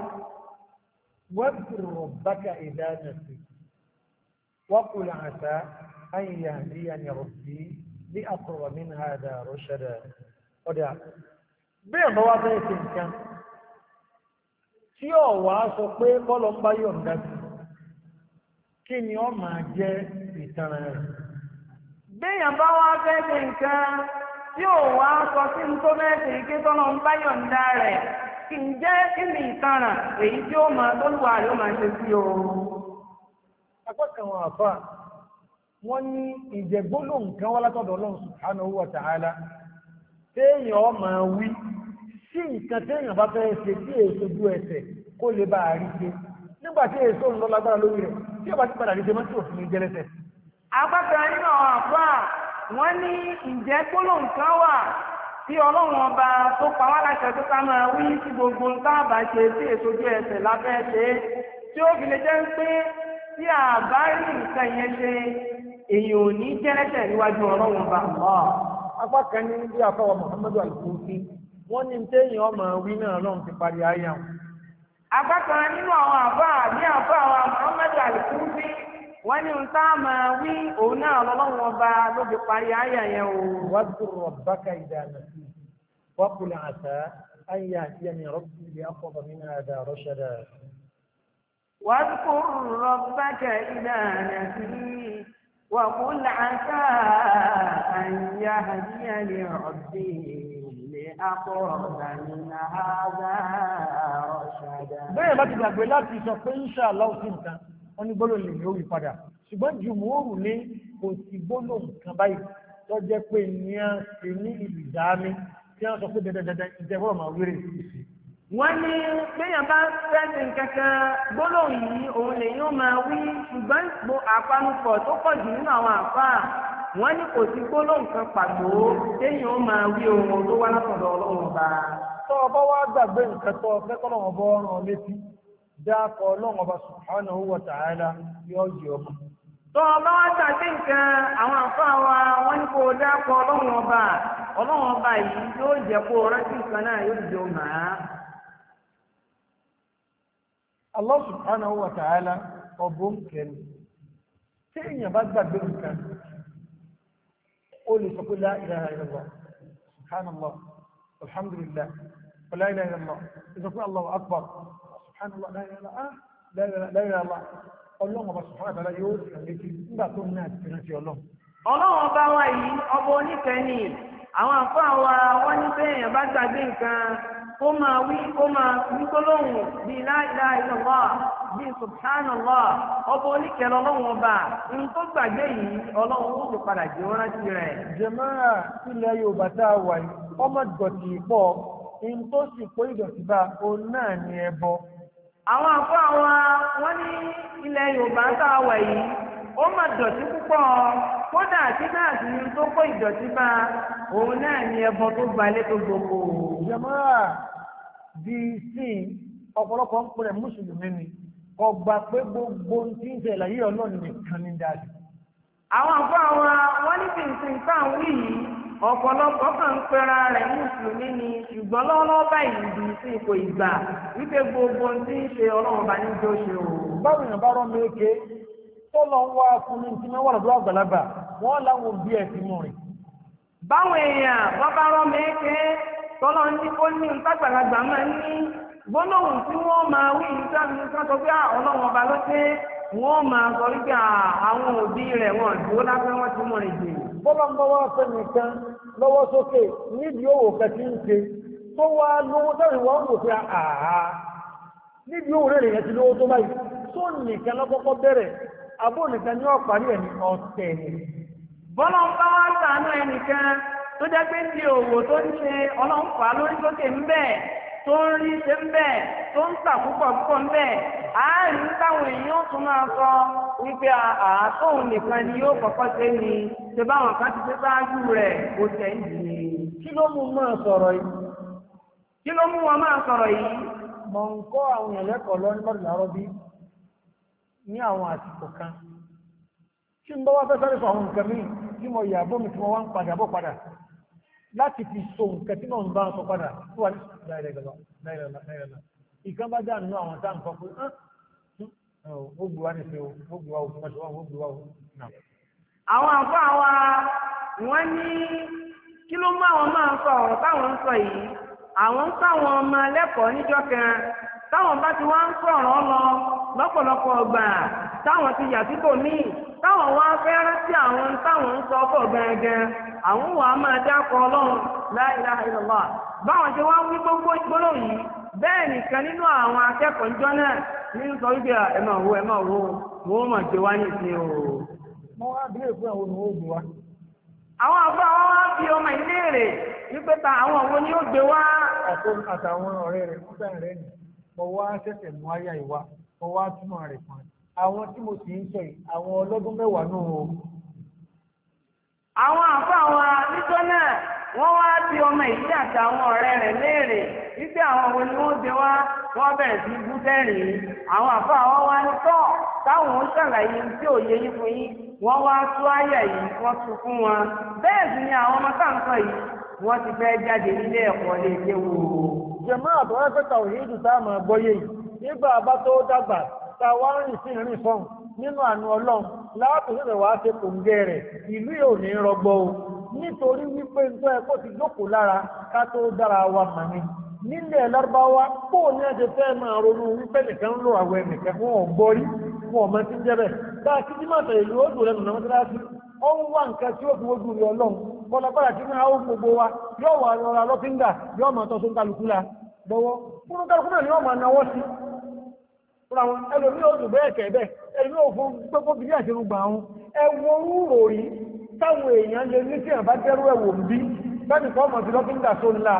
واذكر ربك إذا نسيت وقل عسى أن يهديني ربي لأقرب من هذا رشدا. ọ̀dà bẹ́ẹ̀ bá wá fẹ́ ṣe nǹkan tí ọ̀wá sọ pé bọ́lọ̀ ń bá yọ̀ǹda sí kí ni ó máa jẹ́ ìtàn rẹ̀. béèyàn bá wá fẹ́ ṣe nǹkan tí ọ̀wá sọ sí ní tó mẹ́sìn kí bọ́lọ̀ ń bá yọ̀ǹda rẹ̀ kì í jẹ́ kí ni ìtanràn èyí tí ó máa lólùwà rẹ̀ ó máa ṣe sí o. apá kan wọn àfà wọn ní ìjẹgbóló nǹkan wá látọ̀dọ̀ Ọlọ́run subhanahu wa ta'ala téèyàn máa wí sí nǹkan téèyàn bá fẹ́ ṣe tí èso ojú ẹsẹ̀ kó lè bá a rí ṣe nígbà tí èso ń lọ lágbára lórí rẹ̀ tí ó bá ti padà rí ṣe mọ́ tí òfin ní jẹ́lẹ́sẹ̀. apá kan nínú àwọn àfà wọn ní ìjẹgbóló nǹkan wà tí ọlọ́run ọba tó pa wá láṣẹ tó ká máa wí sí gbogbo nǹkan àbá ṣe sí èso ojú ẹsẹ̀ lábẹ́ ṣe tí ó fi lè jẹ́ pé tí àbá rí nǹkan yẹn ṣe èèyàn ò ní jẹ́lẹ́sẹ̀ níwájú ọlọ́run ọba. apá kan ní bí afọwọ́ Muhammadu al-Kufi wọ́n ní téèyàn ọmọ wí náà lọ́run ti parí ayé wọn. apá kan nínú àwọn àbá ní àbá àwọn Muhammadu al-Kufi wọ́n ní nǹkan àmọ́ wí òun náà lọ́lọ́run ọba ló fi parí ayé yẹn o. واذكر ربك إذا نسيت وقل عسى أن يهديني ربي لأقرب من هذا رشدا. واذكر ربك إذا نسيت وقل عسى أن يهديني ربي أقرب من هذا رشدا. bẹ́ẹ̀ bá ti gbàgbé láti sọ pé insha Allah sí nǹkan wọ́n ní gbólóhùn lè yóò yí padà ṣùgbọ́n jùmọ̀ọ́rù ní kò sí gbólóhùn kan báyìí tó jẹ́ pé ní à ń ṣe ní ìlú ìdámi tí wọ́n sọ pé dandandandan ìjẹ́bọ̀rọ̀ máa wéré. wọ́n ní péyàn bá fẹ́ẹ̀sì kankan gbólóhùn yìí òun lè yóò máa wí ṣùgbọ́n ipò àpanupọ̀ tó pọ̀ jù nínú àwọn àfáà wọ́n ní kò sí gbólóhùn kan pàtó téèyàn ó máa wí ohun tó wá látọ̀dọ̀ ọlọ́run ọba. tó o bá wá gbàgbé nǹkan tó o fẹ́ kọ́ lọ́wọ́ bọ́ ọ̀ràn létí dáàkọ̀ ọlọ́run ọba subhanahu wa ta'ala yóò jẹ ọmọ. tó o bá wá tàbí nǹkan àwọn àfáà wa wọ́n ní kó o dáàkọ̀ ọlọ́run ọba ọlọ́run ọba yìí yóò jẹ́ kó o rántí nǹkan náà yóò jẹ́ ọmọ. Allah subhanahu wa ta'ala ọ̀bùn kẹrin tí èèyàn bá gbàgbé nǹkan ó lè sọ pé la ilaha illallah subhanallah alhamdulillah la ilaha illallah ìsọ pé Allahu akbar subhanallah la ilaha illallah la ilaha illallah ọlọ́run ọba subhanahu wa ta'ala yóò sì rán létí nígbà tó ní àti rántí ọlọ́run. ọlọ́run ọba wa yìí ọba oníkẹ́ni àwọn àfọ àwa wọ́n ní pé èèyàn bá gbàgbé nǹkan kó máa wí kó máa wí gbólóhùn bíi la ilaha illallah bíi subhanallah ọba oníkẹ́ni ọlọ́run ọba ní tó gbàgbé yìí ọlọ́run ó sì padà jẹ́ wọ́n rántí rẹ̀. jàmáà ilẹ̀ yorùbá tá a wà yìí ọmọ ìdọ̀tí pọ̀ ní tó sì kó ìdọ̀tí bá òun náà ní ẹbọ. àwọn àfọ àwa wọ́n ní ilẹ̀ yorùbá tá a wà yìí ó mà dọ̀tí púpọ̀ kódà tí náà sì ní tó kó ìdọ̀tí bá òun náà ní ẹbọ tó gbalẹ̀ tó gbogbo. jàmáà di sí ọ̀pọ̀lọpọ̀ ń pèrè mùsùlùmí ni ọgbà pé gbogbo tí ń ṣe ìlàyé ọlọ́run nìkan ní dáadé. àwọn àfọ àwa wọ́n ní tìǹtìǹ táwọn wí yìí ọ̀pọ̀lọpọ̀ kan ń pera rẹ̀ mùsùlùmí ni ṣùgbọ́n lọ́wọ́lọ́wọ́ báyìí di sí ipò ìgbà wípé gbogbo tí ń ṣe ọlọ́run bá ní jó ṣe o. báwo ni bá rọ́ mi ké tó lọ ń wá fún mi tí wọ́n wà lọ́dọ̀ àgbàlagbà wọ́n láwọn bí ẹ̀ ti mú rìn. báwọn èèyàn wọ́n bá rọ́ mi ké tọ́lọ́ ní kó ní ìtàgbàlagbà máa ń ní gbólóhùn tí wọ́n máa wí ìtàgbà nǹkan sọ pé ọlọ́run ọba ló dé wọ́n máa sọ wípé àwọn òbí rẹ̀ wọ́n dúró lápẹ́ wọ́n ti mú rìn jì. bọ́lá ń bọ́ wá fẹ́ nìkan lọ́wọ́ sókè níbi òwò kẹtí ń ṣe tó wá lówó tẹ́rì wọ́n wò pé àhá níbi òwò rẹ̀ yẹn ti lówó tó báyìí tó nìkan lọ́kọ́kọ́ bẹ̀rẹ̀ abó nìkan ní ọ̀parí ẹ̀ ní ọ̀tẹ̀ ni. bọ́lá ń bá wá sànú ẹnìkan tó jẹ́ pé ní òwò tó ń ṣe ọlọ́ǹfà lórí sókè ń bẹ̀ tó ń rí ṣe ń bẹ̀ tó ń tà púpọ̀ púpọ̀ ń bẹ̀ àárín táwọn èèyàn tún máa sọ wípé àtòun nìkan ni yóò kọ́kọ́ ṣe ni ṣe báwọn kan ti ṣe sáájú rẹ̀ kó tẹ̀ ń dì í. kí ló mú máa sọ̀rọ̀ yìí? kí ló mú wọn máa sọ̀rọ̀ yìí? mọ̀ ń kọ́ àwọn ẹ̀lẹ́kọ̀ọ́ lọ ní bọ́ọ̀lù làárọ̀ bí ní àwọn àsìkò kan tí ń bọ́ wá fẹ́ sáré fún àwọn nǹkan míì tí mo yà bọ́ mi tí mo wá ń padà bọ́ padà láti fi so nǹkan tí mo ń bá ń sọ padà fún wa ní náírà ìkan bá dà nínú àwọn tá à ń sọ pé ó gbé wá nífẹ̀ẹ́ ó gbé wá òfin mọ́ṣọ́ ó gbé wá òfin náà. àwọn àfọ àwa wọ́n ní kí ló mú àwọn máa ń sọ ọ̀rọ̀ táwọn ń sọ yìí àwọn ń sáwọn ọmọ lẹ́kọ̀ọ́ níjọ́ kan táwọn bá ti wá ń sọ̀rọ̀ lọ lọ́pọ̀lọpọ̀ ọgbà táwọn ti yà síbò míì táwọn wá fẹ́ rántí àwọn táwọn ń sọ bọ̀ gangan àwọn wà á máa dákọ̀ ọlọ́run la ilaha illallah báwọn ṣe wá ń wí gbogbo ìgbóló yìí bẹ́ẹ̀ nìkan nínú àwọn akẹ́kọ̀ọ́ ìjọ náà ní sọ wípé ẹ máa wo ẹ máa wo wọ́n máa gbé wá ní ìsìn o. mo wá bí èkó àwọn ònà ó gbé wá. àwọn àbúrò àwọn wá bí ọmọ ìléèrè wípé ta àwọn òwò ni ó gbé wá. ọ̀pọ̀ àtàwọn ọ̀rẹ́ rẹ̀ ń bẹ̀rẹ̀ rẹ̀ nì mo wá ṣẹ̀ṣẹ̀ mú àyà ìwà mo wá túmọ̀ rẹ̀ kan àwọn tí mo sì ń sọ yìí àwọn ọlọ́dún mẹ́wàá náà o. àwọn àbúrò àwọn níjọ́ náà wọ́n wá bí ọmọ ìdí àtàwọn ọ̀rẹ́ rẹ̀ léèrè wípé àwọn òwò ni wọ́n gbé wá wọ́n bẹ̀rẹ̀ sí bú tẹ́rìn àwọn àbúrò àwọn wá ní tọ́ táwọn ń ṣàlàyé tí ò yé yín fún yín wọ́n wá tú àyà yìí wọ́n tún fún wọn bẹ́ẹ̀ sì ni àwọn ọmọ táǹkọ̀ yìí wọ́n ti fẹ́ jáde nílé ẹ̀kọ́ lè ké wò. jẹ̀mọ́ àtọ́wọ́ pẹ́ta òyìnbó tá a máa gbọ́yé yìí nígbà bá tó dàgbà tá a wá rìn sí ìrìn fọ́n nínú àánú ọlọ́run láàpù sílẹ̀ wá ṣe kòǹgẹ́ rẹ̀ ìlú yóò ní rọgbọ o nítorí wípé nǹkan ẹ̀kọ́ ti jókòó lára ká tó dára wa mà ní. nílẹ̀ lárúbáwá kó ní ẹ̀jẹ̀ fẹ́ máa ronú wípé nìkan ń lo àwọ̀ ẹnìkan wọn ò gbọ́ rí wọn ò mọ tí ń jẹ́ bẹ́ẹ̀ bá a kí tí máa tẹ̀lé ìlú ó dùn lẹ́nu náà mọ́tàlásí ó ń wá nǹkan tí ó fi wojú rí ọlọ́run kọlọpàá tí máa ó gbogbo wa yóò wà lọ́ra lọ́fíńdà yóò máa tọ́ sún kálukú la lọ́wọ́ fún kálukú náà ni wọ́n máa náwọ́ sí fúnra wọn ẹlòmí ò dùn bẹ́ẹ̀ kẹ́ bẹ́ẹ̀ ẹlòmí ò fún gbogbo bíi àṣírù gbà wọn ẹwọ rúrò rí táwọn èèyàn lè ní tí àbá dẹ́rù ẹ̀wò ń bí bẹ́ẹ̀ni kọ́ mọ̀ sí lọ́fíńdà tó ńlá.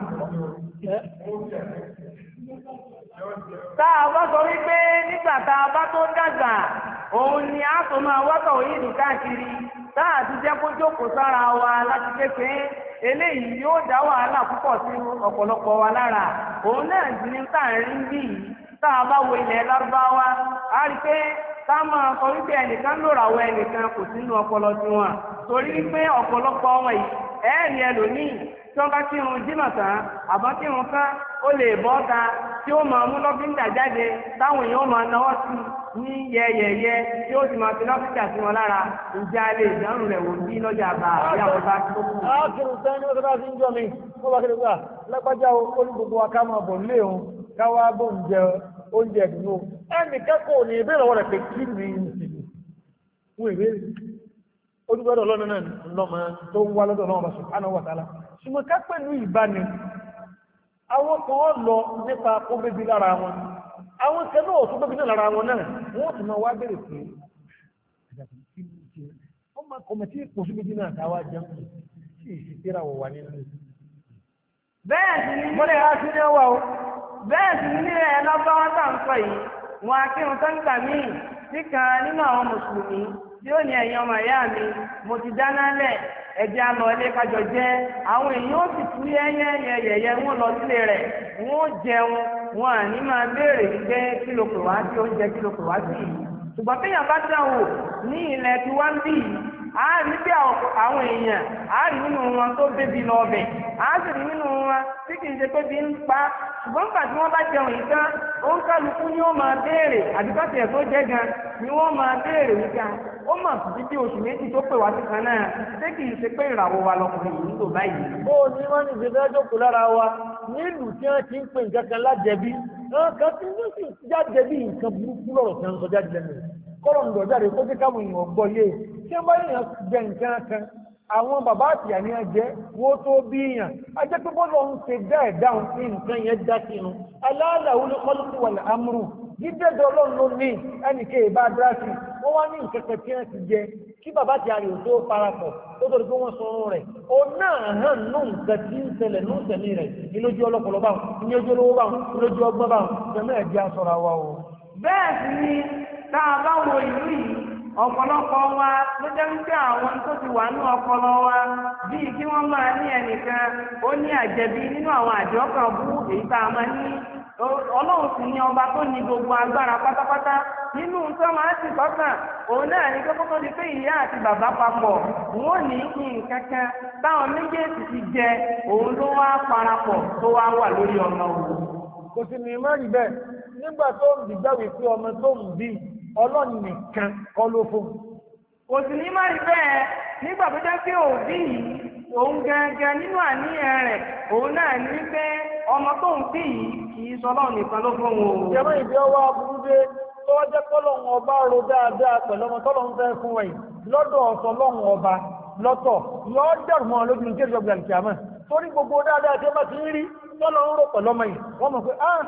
tá a bá sọ wípé nígbà tá a bá tó dàgbà òun ni a tó máa wákà òyìnbó káàkiri tá a ti jẹ́ kó jókòó sára wa láti kékeré eléyìí yóò dá wàhálà púpọ̀ sí ọ̀pọ̀lọpọ̀ wa lára òun náà sì ní tá à ń rí bí yìí tá a bá wo ilẹ̀ lárúbáwá a rí pé ká máa sọ wípé ẹnìkan ló ràwọ̀ ẹnìkan kò sínú ọpọlọ tiwọn torí wípé ọ̀pọ̀lọpọ̀ wọn yìí ẹ̀ẹ́nì ẹlòmíì tí wọ́n bá kírun jímọ̀ tán àbọ̀ kírun tán ó lè bọ́ ta tí ó máa mú lọ́fíńdà jáde táwọn èèyàn máa náwó sí ní yẹyẹyẹ tí ó sì máa fi lọ́fíńdà sí wọn lára ìjà lè dánrù rẹ̀ wò bí lọ́jà bá àbí àwọn bá tó kù. ákìrù sẹ́ni ó tọ́ka sí ń jọ mi ó bá kéde gbà lápájá ó ní gbogbo wa ká máa bọ̀ nílé òun káwá bó ń jẹ oúnjẹ ìdùnnú ẹnì kẹ́kọ̀ọ́ ní ìbéèrè wọn rẹ̀ pé kí ni ìsìnkú fún ìbéèrè olùgbọ́dọ̀ lọ́nà náà lọ́mọ tó ń wá lọ́dọ̀ náà subhanahu wa ta'ala ṣùgbọ́n ká pẹ̀lú ìbáni àwọn kan lọ nípa kó bébí lára wọn àwọn kan náà tó bébí náà lára wọn náà wọ́n ti máa wá bẹ̀rẹ̀ pé wọ́n máa kọ̀mọ̀tí ìpòsí méjì náà káwá jẹun sí ìsìnkíra wọ̀ wà nínú. bẹ́ẹ̀ sì ni wọ́n lè ra sí ní ẹwà o. bẹ́ẹ̀ sì ni nílẹ̀ ẹ̀ lọ́gbọ́n tá à ń sọ yìí wọn akírun tó ń gbà míì sí kan nínú àwọn mùsùlùmí tí ó ní ẹ̀yin ọmọ ìyá mi mo ti dáná lẹ̀ ẹ̀jẹ̀ àlọ́ ilé kájọ jẹ́ àwọn èèyàn ó sì tú yẹ́yẹ́yẹ́yẹ́ wọn lọ sílé rẹ̀ wọn ó jẹun wọn à ní máa béèrè wípé kí ló pè wá sí oúnjẹ kí ló pè wá sí yìí ṣùgbọ́n téèyàn bá dán wò ní ilẹ̀ tí wọ́n ń bì yìí a rí bí àwọn èèyàn a rí nínú wọn tó bébi lọ ọbẹ̀ a sì rí nínú wọn tí kì í ṣe pé bí ń pa ṣùgbọ́n nígbà tí wọ́n bá jẹun yìí tán òun kálukú ni ó máa béèrè àdìgbàtì ẹ̀ tó jẹ́ gan ni wọ́n máa béèrè wípé ó mà sí bí oṣù méjì tó pè wá sí kan náà ṣé kì í ṣe pé ìràwọ̀ wa lọkùnrin yìí ń lò báyìí. bó o ní wọ́n ní ìṣẹ̀fẹ́ jókòó lára wa nílùú tí wọ́n ti ń pè nǹkan kan lájẹbí nǹkan tí wọ́n sì jáde bí nǹkan burúkú lọ́rọ̀ tí wọ́n sọ jáde lẹ́nu kọ́rọ̀ ń dọ̀jáde kó jẹ́ káwọn èèyàn gbọ́ yé tí wọ́n bá yàn jẹ nǹkan kan àwọn bàbá àti àní ẹjẹ́ wọ́n tó bí yàn ajẹ́ pé bọ́lọ̀ ń ṣe dá ẹ̀dá ní nǹkan yẹn dá sínú aláàlàwò ní kọ́lùkù wà láàmúrù jíjẹ́jọ́ ọlọ́run ló ní ẹnìké ìbá dírásì wọ́n wá ní nǹkan kan tí wọ́n ti jẹ kí bàbá àti àrí ò tó parapọ̀ ó tó di pé wọ́n sọ̀rọ̀ rẹ̀ ó náà hàn ní nǹkan tí ń ṣẹlẹ̀ ní ìṣẹ̀lẹ̀ rẹ̀ ìlójú ọlọ́pọ̀lọ́ báwọn ìlójú olówó báwọn ìlójú ọgbọ́n báwọn ìṣẹ̀lẹ̀ ẹ̀jẹ̀ aṣọra wa o. bẹ́ẹ̀ sì ni tá a bá wo ìlú yìí ọ̀pọ̀lọpọ̀ wa ló jẹ́ wípé àwọn tó ti wà ní ọpọlọ wa bíi kí wọ́n máa ní ẹnìkan ó ní àjẹbí nínú àwọn àjọ kan bú èyí tá a máa ní ọlọ́run sì ní ọba tó ní gbogbo agbára pátápátá nínú tó máa ń sì sọ́kàn òun náà ní kókó tó di pé ìyá àti bàbá papọ̀ wọn ò ní nǹkan kan táwọn méjèèjì ti jẹ òun ló wá parapọ̀ tó wá wà lórí ọmọ òun. kò sì ní má rí bẹ́ẹ̀ nígbà tó ń dìgbà wípé ọmọ tó ń bí ọlọ́run nìkan kọ́ ló fún. kò sì ní má rí bẹ́ẹ̀ nígbà tó jẹ́ pé òbí yìí òun gangan nínú àníyàn rẹ̀ òun náà ní pé ọmọ tó ń bí yìí kì í sọ ọlọ́run nìkan ló fún wọn. ìjọba ìdí ọwọ́ aburú dé tó wá jẹ́ kọ́lọ́hún ọba ro dáadáa pẹ̀lú ọmọ tọ́lọ́hún fẹ́ fún wẹ̀yìn lọ́dọ̀ ọ̀sọ̀ lọ́hún ọba lọ́tọ̀ yọ dẹ̀rù mọ́ lójú ní kéde ọgbà ìkìámẹ́ torí gbogbo dáadáa tí ó bá ti ń rí tọ́lọ́hún rò pẹ̀lú ọmọ yìí wọ́n mọ̀ pé ah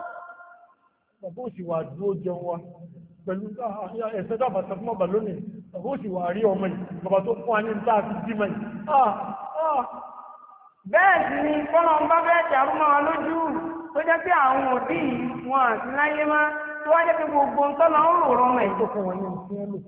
bàbá òsì wà dúró jẹun wa pẹ̀lú ẹ̀sẹ̀ dábàá sọ fún ọba lónìí bàbá òsì wà rí ọmọ yìí bàbá tó fún wa ní níta àti dí mọ́ yìí ah ah. bẹ́ẹ̀ sì ni kọ́lọ́ ń bá bẹ́ẹ̀ dàrú mọ́ wa lójú tó jẹ́ pé àwọn òbí wọn àti láyé má tó wá jẹ́ pé gbogbo ń tọ́lọ́ ń rò rọmọ ẹ̀ tó fún wọn ní ohun tí wọ́n lò.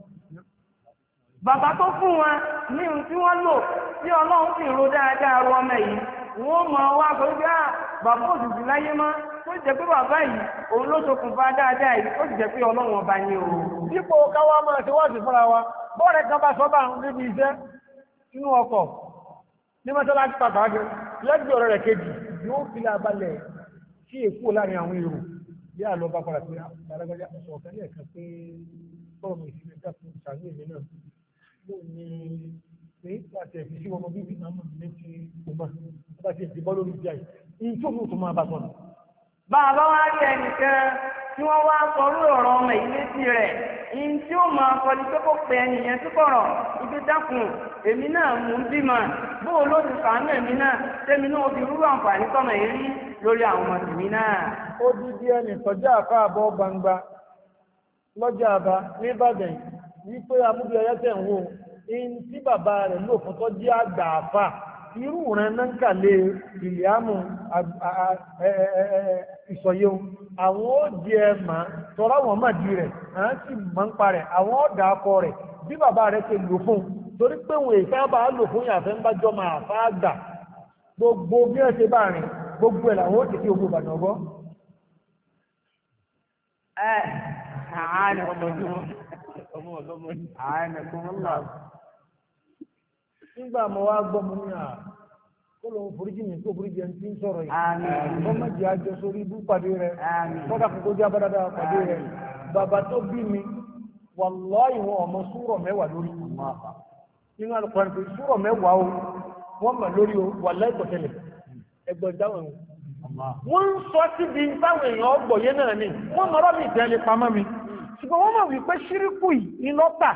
bàbá tó fún wọn ní ohun tí wọ́n lò tí ọlọ́run sì ro dáadáa ro ọmọ yìí wọ́n mọ̀ wá pé bí bàbá òṣìṣẹ́ láyé má tó jẹ́ pé bàbá yìí òun ló ṣokùnfà dáadáa yìí ó sì jẹ́ pé ọlọ́run ọba ni o. dípò káwá máa ti wá sí fúnra wa bọ́ọ̀rẹ́ kan bá sọ́bà níbi iṣẹ́ inú ọkọ̀ ní mọ́tọ́lájú pàtàkì lẹ́gbẹ̀ẹ́ ọ̀rẹ́ rẹ̀ kejì yóò fi lábalẹ̀ sí èkó láàrin àwọn èrò bí àlọ́ bá padà sí àgbàlagbàjá ọ̀sọ̀ ọ̀fẹ́ lẹ́ẹ̀kan pé bọ́ọ̀ mi ìsinmi dákun ìṣàlú èmi náà ló ní pé láti ẹ̀fí sí ọmọ bíbí àmọ́ mi ti kò mọ́ bá ti ẹ̀fí bọ́ lórí ìjà yìí ní tó mú tó máa bá sọ̀nà. bàbá wa rí ẹnìkan tí tí wọ́n wá sọrú ọ̀rọ̀ ọmọ yìí létí rẹ̀ ìyìn tí ó máa kọ́ ni pé kó pe ẹnìyẹn tó kọ̀rọ̀ ibi dákun èmi náà mú un bímọ bóun ló ti sàánú èmi náà tẹ́mi náà fi rúrú àǹfààní tọ́mọ yìí rí lórí àwọn ọmọ tèmi náà. ó dídí ẹnì tọ́jà àfa àbọ̀ gbangba lọ́jà àbá nìbàdàn wípé amúbi ọyá tẹ̀ ń wò ìyìn tí bàbá rẹ̀ lò fún tọ́jú àgbà àfà irú rẹ̀ náà ń kàlẹ̀ ìlíàmù ìsọ̀yẹun àwọn ó di ẹ mà tọ́ra wọn mà di rẹ̀ à ń sì mọ̀ ń parẹ̀ àwọn ọ̀dà akọ rẹ̀ bí bàbá rẹ̀ ṣe lò fún torí pé wọn èèfẹ́ bá lò fún yàtọ̀ ń bá jọ máa fà á gbà gbogbo bí ẹ ṣe bá rìn gbogbo ẹ̀ làwọn ó ti fi ogun ìbàdàn gbọ́. ẹ àánú ọmọdé ọmọ ọlọmọ àánú kọmọlá. nígbà mo wá gbọ́ mo ní à kó lóun foríjì mi kó foríjì ẹni tí ń sọ̀rọ̀ yìí kó má jẹ́ àjọ sórí ibú pàdé rẹ̀ kódà kókó jẹ́ abádádá pàdé rẹ̀ bàbá tó bí mi wàláhì ìwọ̀n ọmọ súrọ̀ mẹ́wàá lórí nínú Al-Qur'an pé súrọ̀ mẹ́wàá o wọ́n mọ̀ lórí o wàláhì ìkọ̀tẹ̀lẹ̀ ẹgbẹ́ ìdáhùn wọ́n ń sọ síbi táwọn èèyàn ọgbọ̀yé náà ni wọ́n mọ̀rọ̀ mi ìtẹ́lẹ̀ pamọ́ mi ṣùgbọ́n wọ́n mọ̀ wípé ṣíríkù yìí iná tà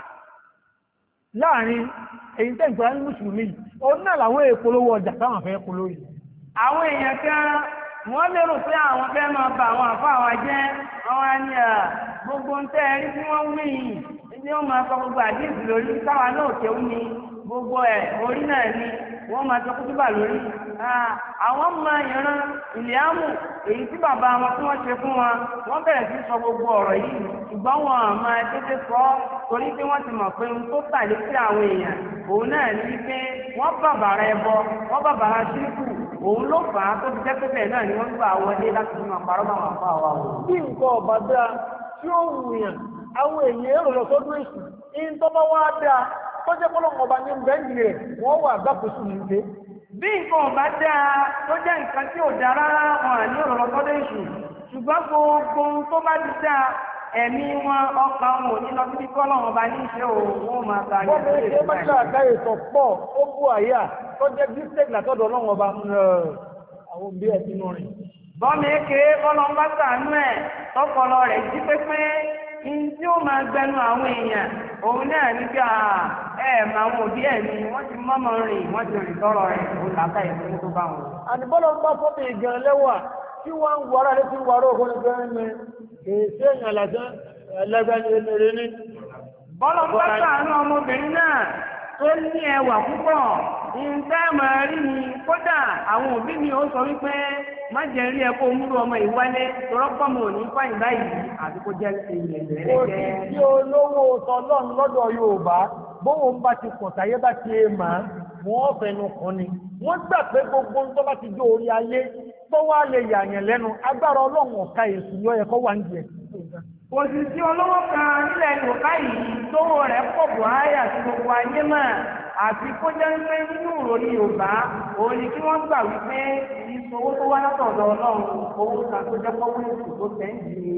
láàrin èyí tẹ́ ìgbà ní mùsùlùmí òun náà làwọn èèpolówó ọjà táwọn fẹ́ polówó yìí. àwọn èèyàn kan wọ́n lérò pé àwọn fẹ́ máa bà àwọn àfọ àwọn jẹ́ àwọn ẹni gbogbo ń tẹ́ ẹrí tí wọ́n wí yìí ní wọ́n máa sọ gbogbo àdéhùn lórí táwa náà kéwú ni gbogbo ẹ̀ orí náà ni wọ́n máa sọ kútúbà lórí. àwọn máa yànrán ìlíàmù èyí tí bàbá wọn tí wọ́n ṣe fún wọn wọ́n bẹ̀rẹ̀ sí sọ gbogbo ọ̀rọ̀ yìí ṣùgbọ́n wọn máa tètè sọ torí pé wọ́n ti mọ̀ pé ohun tó tàlé sí àwọn èèyàn òun náà ní wípé wọ́n bàbàrà ẹbọ wọ́n bàbàrà ṣíríkù òun ló fà á tó fi jẹ́ pé bẹ́ẹ̀ náà ni wọ́n gbà wọlé láti fi máa parọ́ bá wọn fún àwa wò. bí nǹkan ọ̀bà dáa tí ó wù yàn àwọn èèyàn èrò lọ sọ́dún èṣù ìyẹn tó bá wá dáa tó jẹ́ pọ́lọ́mù ọba ní bẹ́ẹ̀ni rẹ̀ wọ́n wà gbàkóso ní ìgbé. bí nǹkan ọ̀bá dáa tó jẹ́ nǹkan tí ò dáa rárá wọn àní ọ̀rọ̀ lọ sọ́dún èṣù ṣùgbọ́n gbogbo tó bá ti dáa ẹ̀mí wọn ọkà wọn ò ní lọ sí kọ́lọ́mù ọba ní iṣẹ́ òun máa ta wọ́n fi ṣe mẹ́ta àkáyè tó pọ̀ ó bú àyà tó jẹ́ bíṣẹ́ẹ̀kì látọ̀dọ̀ ọlọ́run ọba àwọn òbí ẹ̀ sínú rìn. bọ́ọ̀mù èké kọ́lọ́mù bá sàánú ẹ̀ tọpọlọ rẹ̀ jí pépé ní tí ó máa gbẹnu àwọn èèyàn òun náà ní bí ẹ mà àwọn òbí ẹ̀ ni wọ́n ti mọ́mọ́ rìn wọ́n ti rìn tọrọ rẹ̀ ó làákà ìfún tó bá wọn. àdìbọ́lọ̀ ń bá fọ́tò ìgàn lẹ́wà tí wọ́n ń wọ́ra létí wàrà òkú ní bẹ́ẹ̀ ni èsì èèyàn làjẹ́ ẹlẹ́gbẹ́ ní eléré ní. bọ́lọ̀ ń bá sàánú ọmọbìnrin náà tó ní ẹwà púpọ̀ nǹkan máa rí ni kódà àwọn òbí mi ó sọ wípé má jẹ́ rí ẹ kó múlò ọmọ ìwálé tọrọpọ̀ mọ̀ ní fáyìn báyìí àti kó jẹ́ èèyàn lẹ́rẹ́. kò sí tí olówó tọlọ́run lọ́dọ̀ Yorùbá bówó ń bá ti pọ̀ táyé bá ti é mà wọ́n fẹnu kàn ni wọ́n gbà pé gbogbo ń tó bá ti jó orí ayé tó wá lè yàyàn lẹ́nu agbára Ọlọ́run ọ̀ka èsù yọ ẹ̀kọ́ wà ń jẹ. kò sì sí olówó kan nílẹ̀ Yorùbá yìí tówó rẹ̀ pọ̀ buhari àti gbogbo ayé mọ̀ àti kó jẹ́ pé nínú ìròyìn Yorùbá òun ni kí wọ́n gbà wípé ìṣòwò tó wá látọ̀dọ̀ Ọlọ́run owó kan tó jẹ́ pọ́wọ́ èsù tó tẹ́ǹdì ni.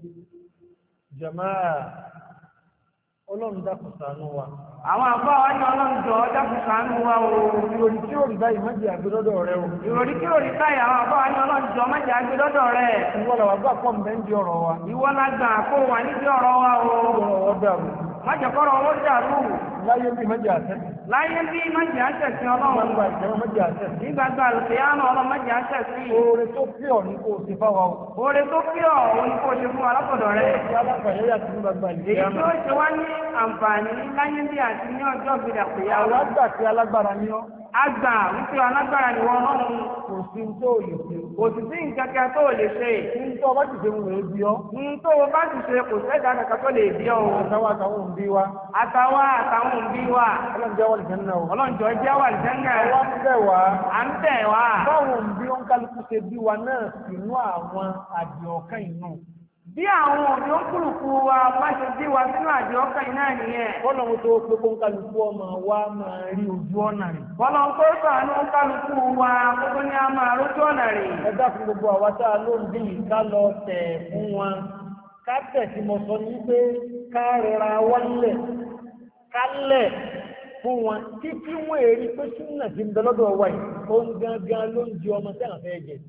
Jàmáà Ọlọ́run dákun ṣàánú wa. àwọn àbá wa ní Ọlọ́run jọ dákun ṣàánú wa o. ìròyìn tí òrì báyìí má jẹ́ àgbélọ́dọ̀ rẹ o. ìròyìn tí òrì báyìí àwọn àbá wa ní Ọlọ́run jọ má jẹ́ àgbélọ́dọ̀ rẹ. ìwọ làwọn àgbà pọ̀ mbẹ́ ń di ọ̀rọ̀ wa. ìwọ la gbà kó wà níbi ọ̀rọ̀ wa o. ọ̀rọ̀ dàrú. má jẹ́ kọ́rọ̀ owó dàrú. láyé bí má jẹ́ àṣẹ. láyé bí má jẹ́ àṣẹ sí Ọlọ́run. nígbà ìjẹun má jẹ́ àṣẹ. nígbàgbà àlùkìyámà Ọlọ́run má jẹ́ àṣẹ sí. oore tó pí ọ̀ ní kò sí fáwa o. oore tó pí ọ̀ òun ni kò ṣe fún wa látọ̀dọ̀ rẹ. èyí alágbàáyé yàtọ̀ nígbàgbà èyí tó ṣe wá ní àǹfààní láyé bí àti ní ọjọ́ gbèdà pé yà àwọn àgbà tí alágbára ní ọ́. àgbà wípé alágbára ni wọ́n lọ́run kò sí tó lè ṣe. kò sì sí nǹkan kan tó lè ṣe. ní tó o bá ti ṣe wọ́n lè bí ọ́. ní tó o bá ti ṣe kò sẹ́dá kankan tó lè bí ọ́. àtàwọn àtàwọn òǹbí wa. àtàwọn àtàwọn òǹbí wa. ọlọ́njẹ́ wà lìjẹ́ náà o. ọlọ́njọ́ jẹ́ wà lìjẹ́ náà. àwa ń bẹ̀ wá. à ń bẹ̀ wá. báwọn òǹbí wọn kálukú ṣe bí wa náà sínú àwọn àdìọ̀kán inú. bí àwọn òbí ó kúrùkù wa bá ṣe bí wa sínú àjọ ọkàn iná nìyẹn. bọ́lá wọn tó pé kó ń kálukú ọmọ wa máa rí ojú ọ̀nà rẹ̀. bọ́lá ń kó sànú kálukú wa kókó ní a máa rójú ọ̀nà rẹ̀. ẹ dákun gbogbo àwa tá a ló ń dín yìí ká lọ tẹ̀ fún wọn ká tẹ̀ tí mo sọ ní pé ká rẹra wálẹ̀ ká lẹ̀ fún wọn títí wọn èrí pé súnà ti ń bẹ lọ́dọ̀ wa yìí ó ń gángan ló ń jẹ ọmọ tí àwọn fẹ́ jẹ.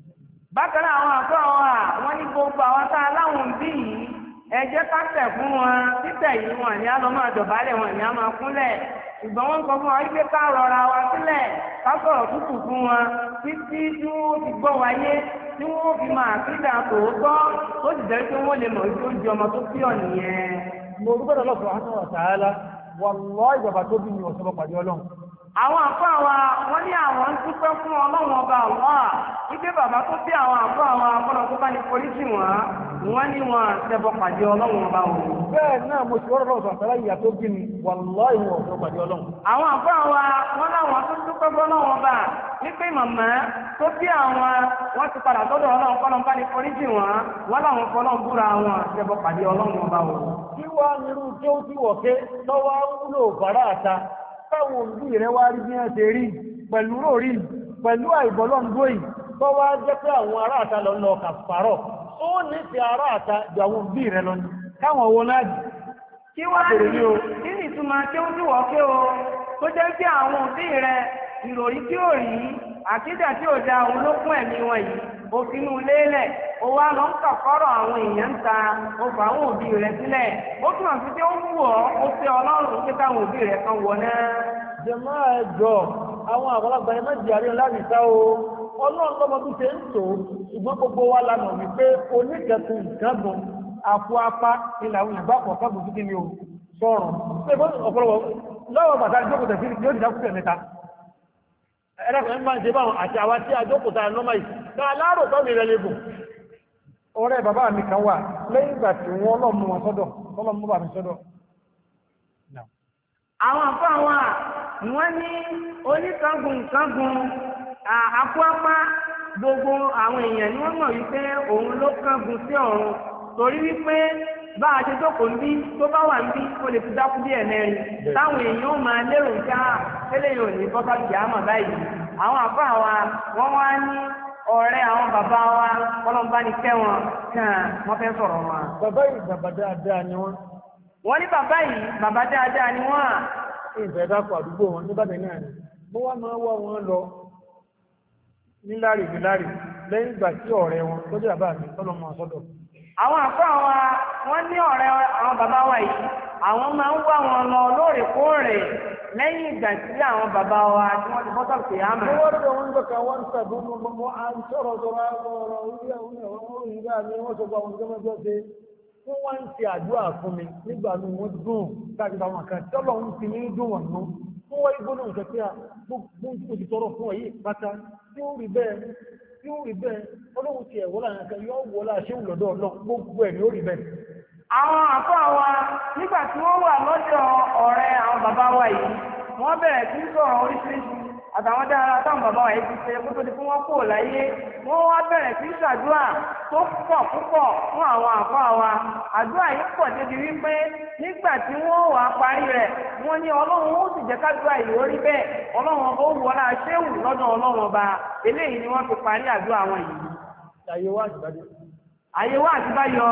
bákan náà àwọn àfọ àwọn à wọ́n ní gbogbo àwọn tá a láwọn bí yìí ẹ jẹ́ ká tẹ̀ fún wọn títẹ̀ yìí wọn ní á lọ máa dọ̀bálẹ̀ wọn ní á máa kúnlẹ̀ ṣùgbọ́n wọ́n sọ fún wa wípé ká rọra wa sílẹ̀ ká sọ̀rọ̀ tútù fún wọn títí tí wọ́n fi gbọ́ wáyé tí wọ́n fi máa kíjà tòótọ́ tó sì jẹ́ pé wọ́n lè mọ̀ wípé ó di ọmọ tó pí ọ̀ nìyẹn. mo dúpẹ́ lọ́wọ́ subhanahu wa ta'ala wallahi ìjọba tó bí mi ò sọ́bọ̀ pàdé ọlọ́run. àwọn àfọ àwa wọ́n ní àwọn ń dúpẹ́ fún ọlọ́run ọba àwa wípé bàbá tó bí àwọn àfọ àwa akọ́lọ́ tó bá ní polisi wọn wọ́n ní wọn ṣẹbọ pàdé ọlọ́run ọba òun. bẹ́ẹ̀ náà mo ti wọ́n lọ́wọ́ sọ̀tàlá ìyá tó bí mi wallahi wọn ò sọ pàdé ọlọ́run. àwọn àfọ àwa wọ́n láwọn tó dúpẹ́ fọlọ́run ọba wípé màmá tó bí àwọn wọ́n ti padà sọ́dọ̀ ọlọ́run kọ́lọ́ bá ní polisi wọn wọ́n láwọn fọlọ́run búra wọn ṣẹbọ pàdé ọlọ́run ọba òun. kí wàá nírú tí ó ti wọ̀ ké lọ́wọ́ wúlò bàrà àta táwọn òbí rẹ̀ wá rí bí wọ́n ṣe rí pẹ̀lú rórí pẹ̀lú àìbọ̀lọ́ndó yìí tó wá jẹ́ pé àwọn ará àta lọ lọ kàfàrọ̀ ó ní ti ará àta ju àwọn òbí rẹ̀ lọ ní káwọn owó náà jù. kí wá ní kí ní ìtumọ̀ tí ó ti wọ̀ ké o tó jẹ́ pé àwọn òbí rẹ̀ ìròyìn tí ò rí àkídà tí ò da òun ló kún ẹ̀mí wọn yìí òfinú lélẹ̀ ó wá lọ ń kàkọ́rọ̀ àwọn èèyàn ń ta ó fà àwọn òbí rẹ̀ sílẹ̀ ó túnmọ̀ sí pé ó ń wù ọ́ ó fẹ́ ọlọ́run pé káwọn òbí rẹ̀ kan wọ̀ náà. jẹ̀mọ́ ẹ̀jọ̀ àwọn àgbàlagbà ẹ̀ méjì àríyàn láti sá o ọlọ́run lọ́mọ tó ṣe ń tò ṣùgbọ́n gbogbo wa la mọ̀ wípé oníkẹ̀kùn ìkẹ́gùn àpò apá ilẹ̀ àwọn ìgbà kọ̀ọ̀kan kò sí kí ni o sọ̀rọ̀ ọ̀pọ̀lọpọ̀ lọ́wọ́ bàtà ìjókòó tẹ̀sí yóò dìdá kúrẹ̀ mẹ́ta ẹ̀rẹ́kùn ń bá ń ṣe báwọn àti àwa tí a jókòó ta nọ́mà yìí ká aláàrò tó mi rẹ̀ lébùn. ọ̀rẹ́ bàbá mi kan wà lẹ́yìn ìgbà tí wọ́n lọ mú wọn sọ́dọ̀ wọ́n mú bàbá mi sọ́dọ̀. àwọn àfọ àwọn wọ́n ní oníkangun kangun àpápá gbogbo àwọn èèyàn ni wọ́n mọ̀ wípé òun ló kangun sí ọ̀run torí wípé bá a ṣe jókòó ń bí tó bá wà ń bí ó lè fi dákú bí ẹ̀mẹ́rin táwọn èèyàn ó máa lérò ká tẹ́lẹ̀ yóò ní bọ́sá kìí àmọ̀ báyìí àwọn àbá wa wọ́n wá ní ọ̀rẹ́ àwọn bàbá wa kọ́lọ́mbá ní kẹ́ wọn kàn wọ́n fẹ́ sọ̀rọ̀ wọn. bàbá yìí bàbá dáadáa ni wọ́n. wọ́n ní bàbá yìí bàbá dáadáa ni wọ́n. ìfẹ́ dákọ̀ àdúgbò wọn ní bàbá náà ni mo wá máa wá wọn lọ níláàrí níláàrí lẹ́yìn ìgbà tí ọ̀rẹ́ wọn tó jẹ́ bàbá mi tọ́lọ́ mọ́ sọ́dọ̀. àwọn àfọ àwọn wọ́n ní ọ̀rẹ́ àwọn bàbá wa yìí àwọn máa ń wá wọn lọ lóòrèkóòrè lẹ́yìn ìgbà tí àwọn bàbá wa tí wọ́n ti bọ́tọ̀ sí àmà. mo wọ́n rẹ̀ wọ́n ń gbọ́ka wọ́n ń sàbí mo mọ́ à ń sọ̀rọ̀ sọ̀rọ̀ ọ̀rọ̀ orí àwọn ọ̀rọ̀ ìgbà mi wọ́n sọ pé àwọn ìjọba jọ ṣe fún wọn ń ṣe àdúrà fún mi nígbà mi wọ́n dùn káàkiri àwọn kan tí ọlọ́run ti ní dùn wọ̀n nù fún wọn ìgbóná nǹkan tí a gbogbo tó ti tọrọ fún ọ yìí pátá tí ó rí bẹ́ẹ̀ tí ó rí bẹ́ẹ̀ ọlọ́run ti ẹ̀wọ́ láàrin kan yóò wọ́ láṣẹ́ òlọ́dọ̀ ọlọ́run gbogbo ẹ̀ ni ó rí bẹ́ẹ̀. àwọn àfọ àwa nígbà tí wọ́n wà lọ́dọ̀ ọ̀rẹ́ àwọn bàbá wa yìí wọ́n bẹ̀rẹ̀ sí sọ̀rọ̀ oríṣiríṣi àtàwọn dára táwọn bàbá wa yìí ti ṣe kó tó di fún wọn kúrò láyé wọ́n wá bẹ̀rẹ̀ sí ṣàdúrà tó pọ̀ púpọ̀ fún àwọn àfọ àwa àdúrà yìí pọ̀ débi wípé nígbà tí wọ́n wà parí rẹ̀ wọ́n ní ọlọ́run ó sì jẹ́ kádùrà yìí ó rí bẹ́ẹ̀ ọlọ́run ọba ó wọlá ṣéwù lọ́dọ̀ ọlọ́run ọba eléyìí ni wọ́n fi parí àdúrà wọn yìí. àyè wá àtìbáyọ. àyè wá àtìbáyọ.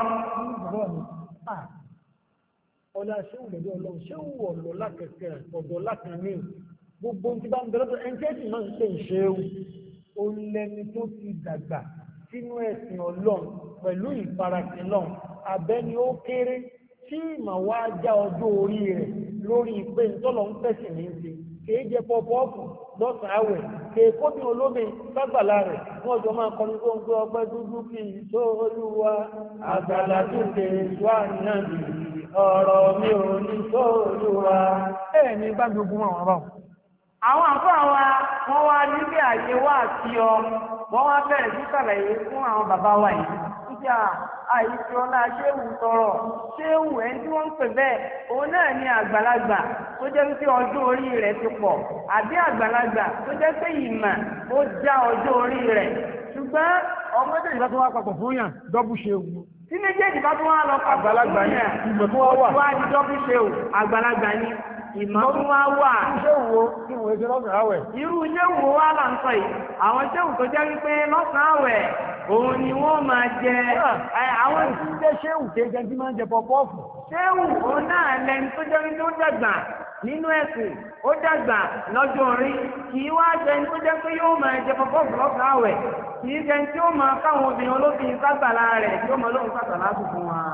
ọ̀la ṣéwù lọ́dọ̀ ọlọ́run ṣéwù ọ̀lọ́ lákẹ̀kẹ́ ọ̀dọ̀ lákàní gbogbo ti bá ń bẹ̀rẹ̀ tó ẹni tí ẹ̀sìn máa ń ṣe ìṣeun ó lẹ́ni tó ti dàgbà sínú ẹ̀sìn ọlọ́run pẹ̀lú ìfarasìn náà abẹ́ni ó kéré tí ìmọ̀ wá já ọjọ́ orí rẹ̀ lórí ìpè ńtọ́lọ̀ ń fẹ̀sìn ní ti kèé jẹ pọpọ́ọ̀fù lọ́sàn-án àwẹ̀ kèé kóbi olómi lágbàlá rẹ̀ fún ọjọ́ máa kọ́ ní gbóngbó ọpẹ́ dúdú kì í tó olúwa àgbàlá tó lè wà náà ọ̀rọ̀ mi ò ní tó olúwa. ẹ̀ ní bá mi ogun àwọn àbáwọn. àwọn àfọ àwa wọn wá nílé àyè wá àti ọ wọn wá bẹ̀rẹ̀ sí sàlàyé fún àwọn bàbá wa yìí níjà àìsí ọlá ṣéwù tọrọ ṣéwù ẹni tí wọ́n ń pè bẹ́ẹ̀ òun náà ní àgbàlagbà tó jẹ́ pé ọjọ́ orí rẹ̀ ti pọ̀ àbí àgbàlagbà tó jẹ́ pé ìmọ̀ ó já ọjọ́ orí rẹ̀ ṣùgbọ́n ọmọdé ìbá tó wá papọ̀ fún yàn dọ́bù ṣéwù tí méjèèjì bá tún wá lọ papọ̀ àgbàlagbà ní ìgbà tó wá wà wá ní dọ́bù ṣéwù àgbàlagbà ní ìmọ̀ tó wá wà. iṣẹ́ wo tí wọ́n ṣe lọ́sàn-án àwẹ̀. irú iṣẹ́ wo wá là ń sọ yìí àwọn iṣẹ́ wo tó jẹ́ wípé lọ́sàn-án àwẹ̀ òun ni wọ́n máa jẹ àwọn tí ń jẹ́ ṣéwù kéjẹ tí máa ń jẹ pọpọ́ọ̀fù. ṣéwù òun náà lẹni tó jẹ́ wípé ó dàgbà nínú ẹ̀sìn ó dàgbà lọ́jọ́ orí kì í wá jẹ ní tó jẹ́ pé yóò máa jẹ pọpọ́ọ̀fù lọ́sàn-án àwẹ̀ kì í jẹ tí ó máa káwọn obìnrin olóbìnrin sábàlá rẹ̀ tí ó máa lóhun sàtàlá fún wa.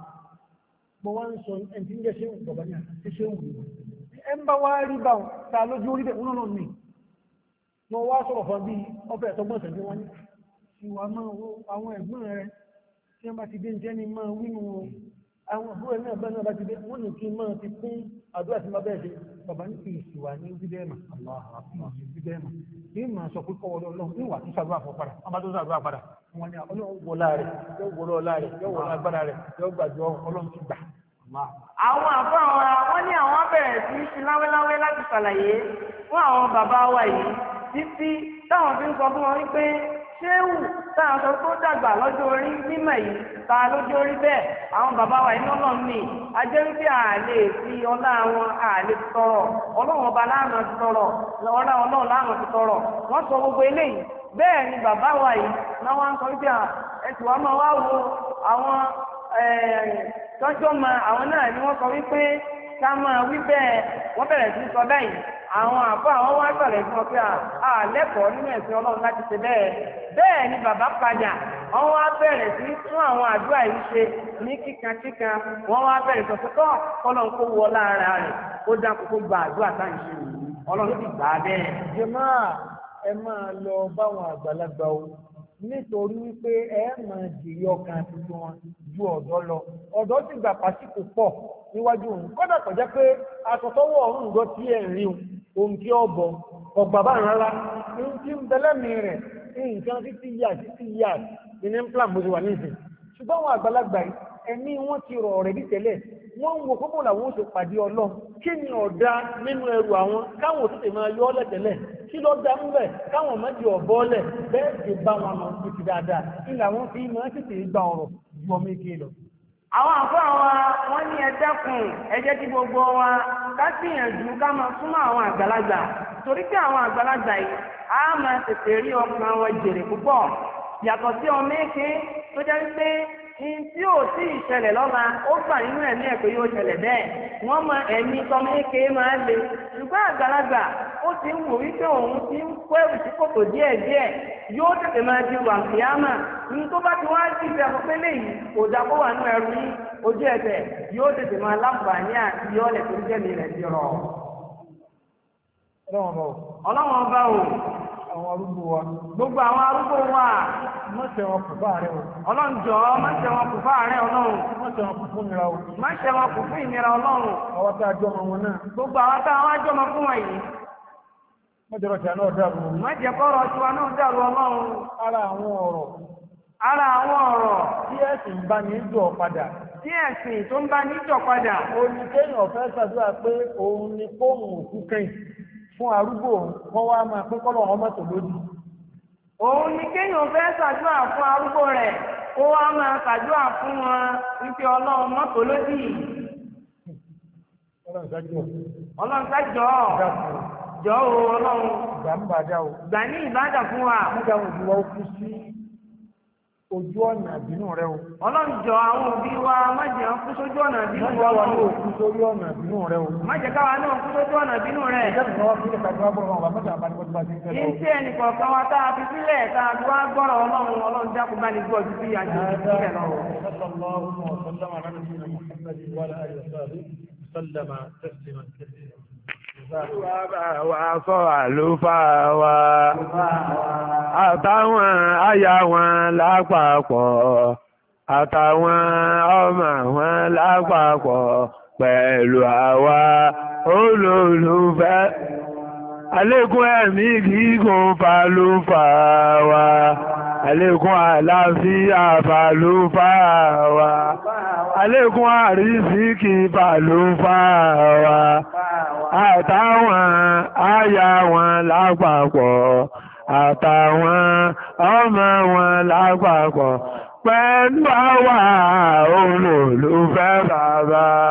mo wá ń sọ ẹni tí ń jẹ́ ṣéwù bàbá ní àti ṣéwù yìí ẹ ń bá wá rí báwọn ta lójú orí bẹ́ẹ̀ wọn náà ní mo wá sọ̀rọ̀ fún bí ọbẹ̀ ẹ̀tọ́gbọ̀n ṣẹ̀dí wọn ní ìwà máa wo àwọn ẹ̀gbọ́n rẹ tí wọ́n bá ti dé jẹ́ ní máa wínú àwọn àbúrò náà bá náà bá ti dé wọ́n ní kí n máa ti kún àdúrà tí wọ́n bẹ́ẹ̀ ṣe bàbá ní kí ìsìwà ní bídẹ́ẹ̀mà bídẹ́ẹ̀mà ní ìmọ̀ sọ pé kọ́wọ́ ọlọ́run ní ìwà tó ṣàdúrà fún padà wọ́n bá tó ṣàdúrà padà wọ́n ní ọlọ́run wọlá rẹ̀ yóò wọlá ọlá rẹ̀ yóò wọlá agbára rẹ̀ yóò gbàjọ ọlọ́run ti gbà. àwọn àbọ̀ wọn ní àwọn bẹ̀rẹ̀ sí í ṣe láwéláwé láti ṣàlàyé fún àwọn bàbá wa yìí títí táwọn fi ń sọ fún wọn wípé ṣéwù táwọn sọ tó dàgbà lọ́jọ́ orí mímọ̀ yìí ta lójú orí bẹ́ẹ̀ àwọn bàbá wa iná náà ní ajẹ́ wípé àlè fi ọlá wọn àlè ti tọrọ ọlọ́run ọba láàmú ti tọrọ ọlá ọlọ́run láàmú ti tọrọ wọ́n sọ gbogbo eléyìí bẹ́ẹ̀ ni bàbá wa yìí náà wọ́n sọ wípé ẹtù wa máa wá wo àwọn tọ́jọ́ mọ àwọn náà ni wọ́n sọ wípé ká máa wí bẹ́ẹ̀ wọ́n bẹ̀rẹ̀ sí sọ bẹ́ẹ̀ àwọn àbọ̀ àwọn wá sọ̀rọ̀ fún ọ pé à lẹ́kọ̀ọ́ nínú ẹ̀sìn ọlọ́run láti ṣe bẹ́ẹ̀ bẹ́ẹ̀ ni bàbá padà wọ́n wá bẹ̀rẹ̀ sí tún àwọn àdúrà yìí ṣe ní kíkankíkan wọ́n wá bẹ̀rẹ̀ sọ pé kọ́ ọlọ́run kó wọ lára rẹ̀ ó dákun kó gba àdúrà táà ń ṣe yìí ọlọ́run ti gbà á bẹ́ẹ̀. jàmáà ẹ máa lọ báwọn àgbàlagbà o nítorí wípé ẹ máa jèrè ọkàn tuntun wọn ju ọ̀dọ́ lọ ọ̀dọ́ sì gbà pàṣípò pọ̀ níwájú òun kódà kọjá pé asọ̀tọ́wọ́ ọ̀run ìjọ tí ẹ̀ ń rí ohun tí ó bọ̀ ọgbà bá rárá ní tí ń bẹlẹ́mì rẹ̀ ní nǹkan títí yà títí yà ní plan bó ti wà nísìn ṣùgbọ́n àwọn àgbàlagbà yìí ẹni wọ́n ti rọ̀ rẹ̀ bí tẹ́lẹ̀ wọ́n ń wo kókó làwọn ó ṣe pàdé ọlọ́run kí ni ọ̀dá nínú ẹrù àwọn káwọn òtítì máa yọ ọ́lẹ̀ tẹ́lẹ̀ kí ló dá ń bẹ̀ káwọn méjì ọ̀bọ ọlẹ̀ bẹ́ẹ̀ ti bá wọn lọ títí dáadáa kí làwọn fi máa tètè gba ọ̀rọ̀ ju ọmọ ike lọ. àwọn àfọ àwọn wọn ní ẹ dẹ́kun ẹ jẹ́ kí gbogbo wa ká gbìyànjú ká máa súnmọ́ àwọn àgbàlagbà torí pé àwọn àgbàlagbà yìí á máa tètè rí ọkàn wọn jèrè púpọ̀ yàtọ̀ sí ọmọ eke tó jẹ́ pé ní tí ò sí ìṣẹ̀lẹ̀ lọ́la ó gbà nínú ẹ̀mí ẹ̀ pé yóò ṣẹlẹ̀ bẹ́ẹ̀ wọ́n mọ ẹ̀mí tọmọ eke máa ń le ṣùgbọ́n àgbàlagbà ó ti ń wò wípé òun ti ń kó ẹrù sí kòtò díẹ̀ díẹ̀ yóò tètè máa di wàǹkìyàmà ní tó bá ti wá sí ìfẹ́ àkọ́kọ́ léyìí kò dá kó wà nínú ẹrù yìí ojú ẹsẹ̀ yóò tètè máa láǹfààní àti yọ́ọ̀lẹ̀ tó ń jẹ́mi rẹ̀ ti rọ̀. ọlọ́run ọba o àwọn arúgbó wa gbogbo àwọn arúgbó wa mọ́ṣẹ́ wọn kò bá rẹ̀ o ọlọ́run jọ mọ́ṣẹ́ wọn kò fún ààrẹ ọlọ́run mọ́ṣẹ́ wọn kò fún ìnira o mọ́ṣẹ́ wọn kò fún ìnira ọlọ́run àwọn tá a jọ ọmọ wọn náà gbogbo àwọn tá a wá jọmọ fún wọn yìí mọ́jọ́rọ̀ tí a náà dàrú mọ́jẹ́ kọ́rọ̀ tiwa náà dàrú ọlọ́run ara àwọn ọ̀rọ̀ ara àwọn ọ̀rọ̀ tí ẹ̀sìn bá ní jọ padà tí ẹ̀sìn tó ń bá níjọ padà òní kéèyàn fẹ́ ṣàdúrà pé òun ni kóhùn òkú kẹ́yìn fún arúgbó wọn wá máa pín kọ́lọ̀ ọmọ tó lódì. òun ni kéèyàn fẹ́ ṣàdúrà fún arúgbó rẹ̀ kó wá máa ṣàdúrà fún wọn wípé ọlọ́run mọ́tò lódì. ọlọ́run ṣáájú ọlọ́run ṣáájú jọ o ọlọ́run gbà ń bàjá o. gbà ní ìbádà fún wa. nígbà wo ìwà ó kú sí ojú ọ̀nà ìbínú rẹ o. ọlọ́run jọ àwọn òbí wa má jẹ́ wọn kú sójú ọ̀nà ìbínú rẹ o. má jẹ́ wọn kú sójú ọ̀nà ìbínú rẹ o. má jẹ́ káwa náà kú sójú ọ̀nà ìbínú rẹ. ìjọba ìjọba fi lè kàdúrà bọ̀rọ̀ wọn bàbá àbá ní bọ́dún bá ti ń tẹ́lẹ̀ o. iṣẹ́ ẹnìkọ̀ọ̀kan wa tá a fi sílẹ̀ tá a fi wá gbọ́rọ̀ ọlọ́run ọlọ́run dákun bá ní gbọ́ ju bí àjò ìṣẹ̀lẹ̀ lọ. Wà sọ àlùfáà wa, àtàwọn aya wọn lápapọ̀, àtàwọn ọmọ wọn lápapọ̀, pẹ̀lú àwa olólùfẹ́. Àlékún ẹ̀mí gígùn fàlùfáà wa, àlékún àlàáfíà fàlùfáà wa, àlékún àrísíkì fàlùfáà wa. Àtàwọn aya wọn lápapọ̀, àtàwọn ọmọ wọn lápapọ̀, pẹ̀lú àwa olólùfẹ́ bàbá.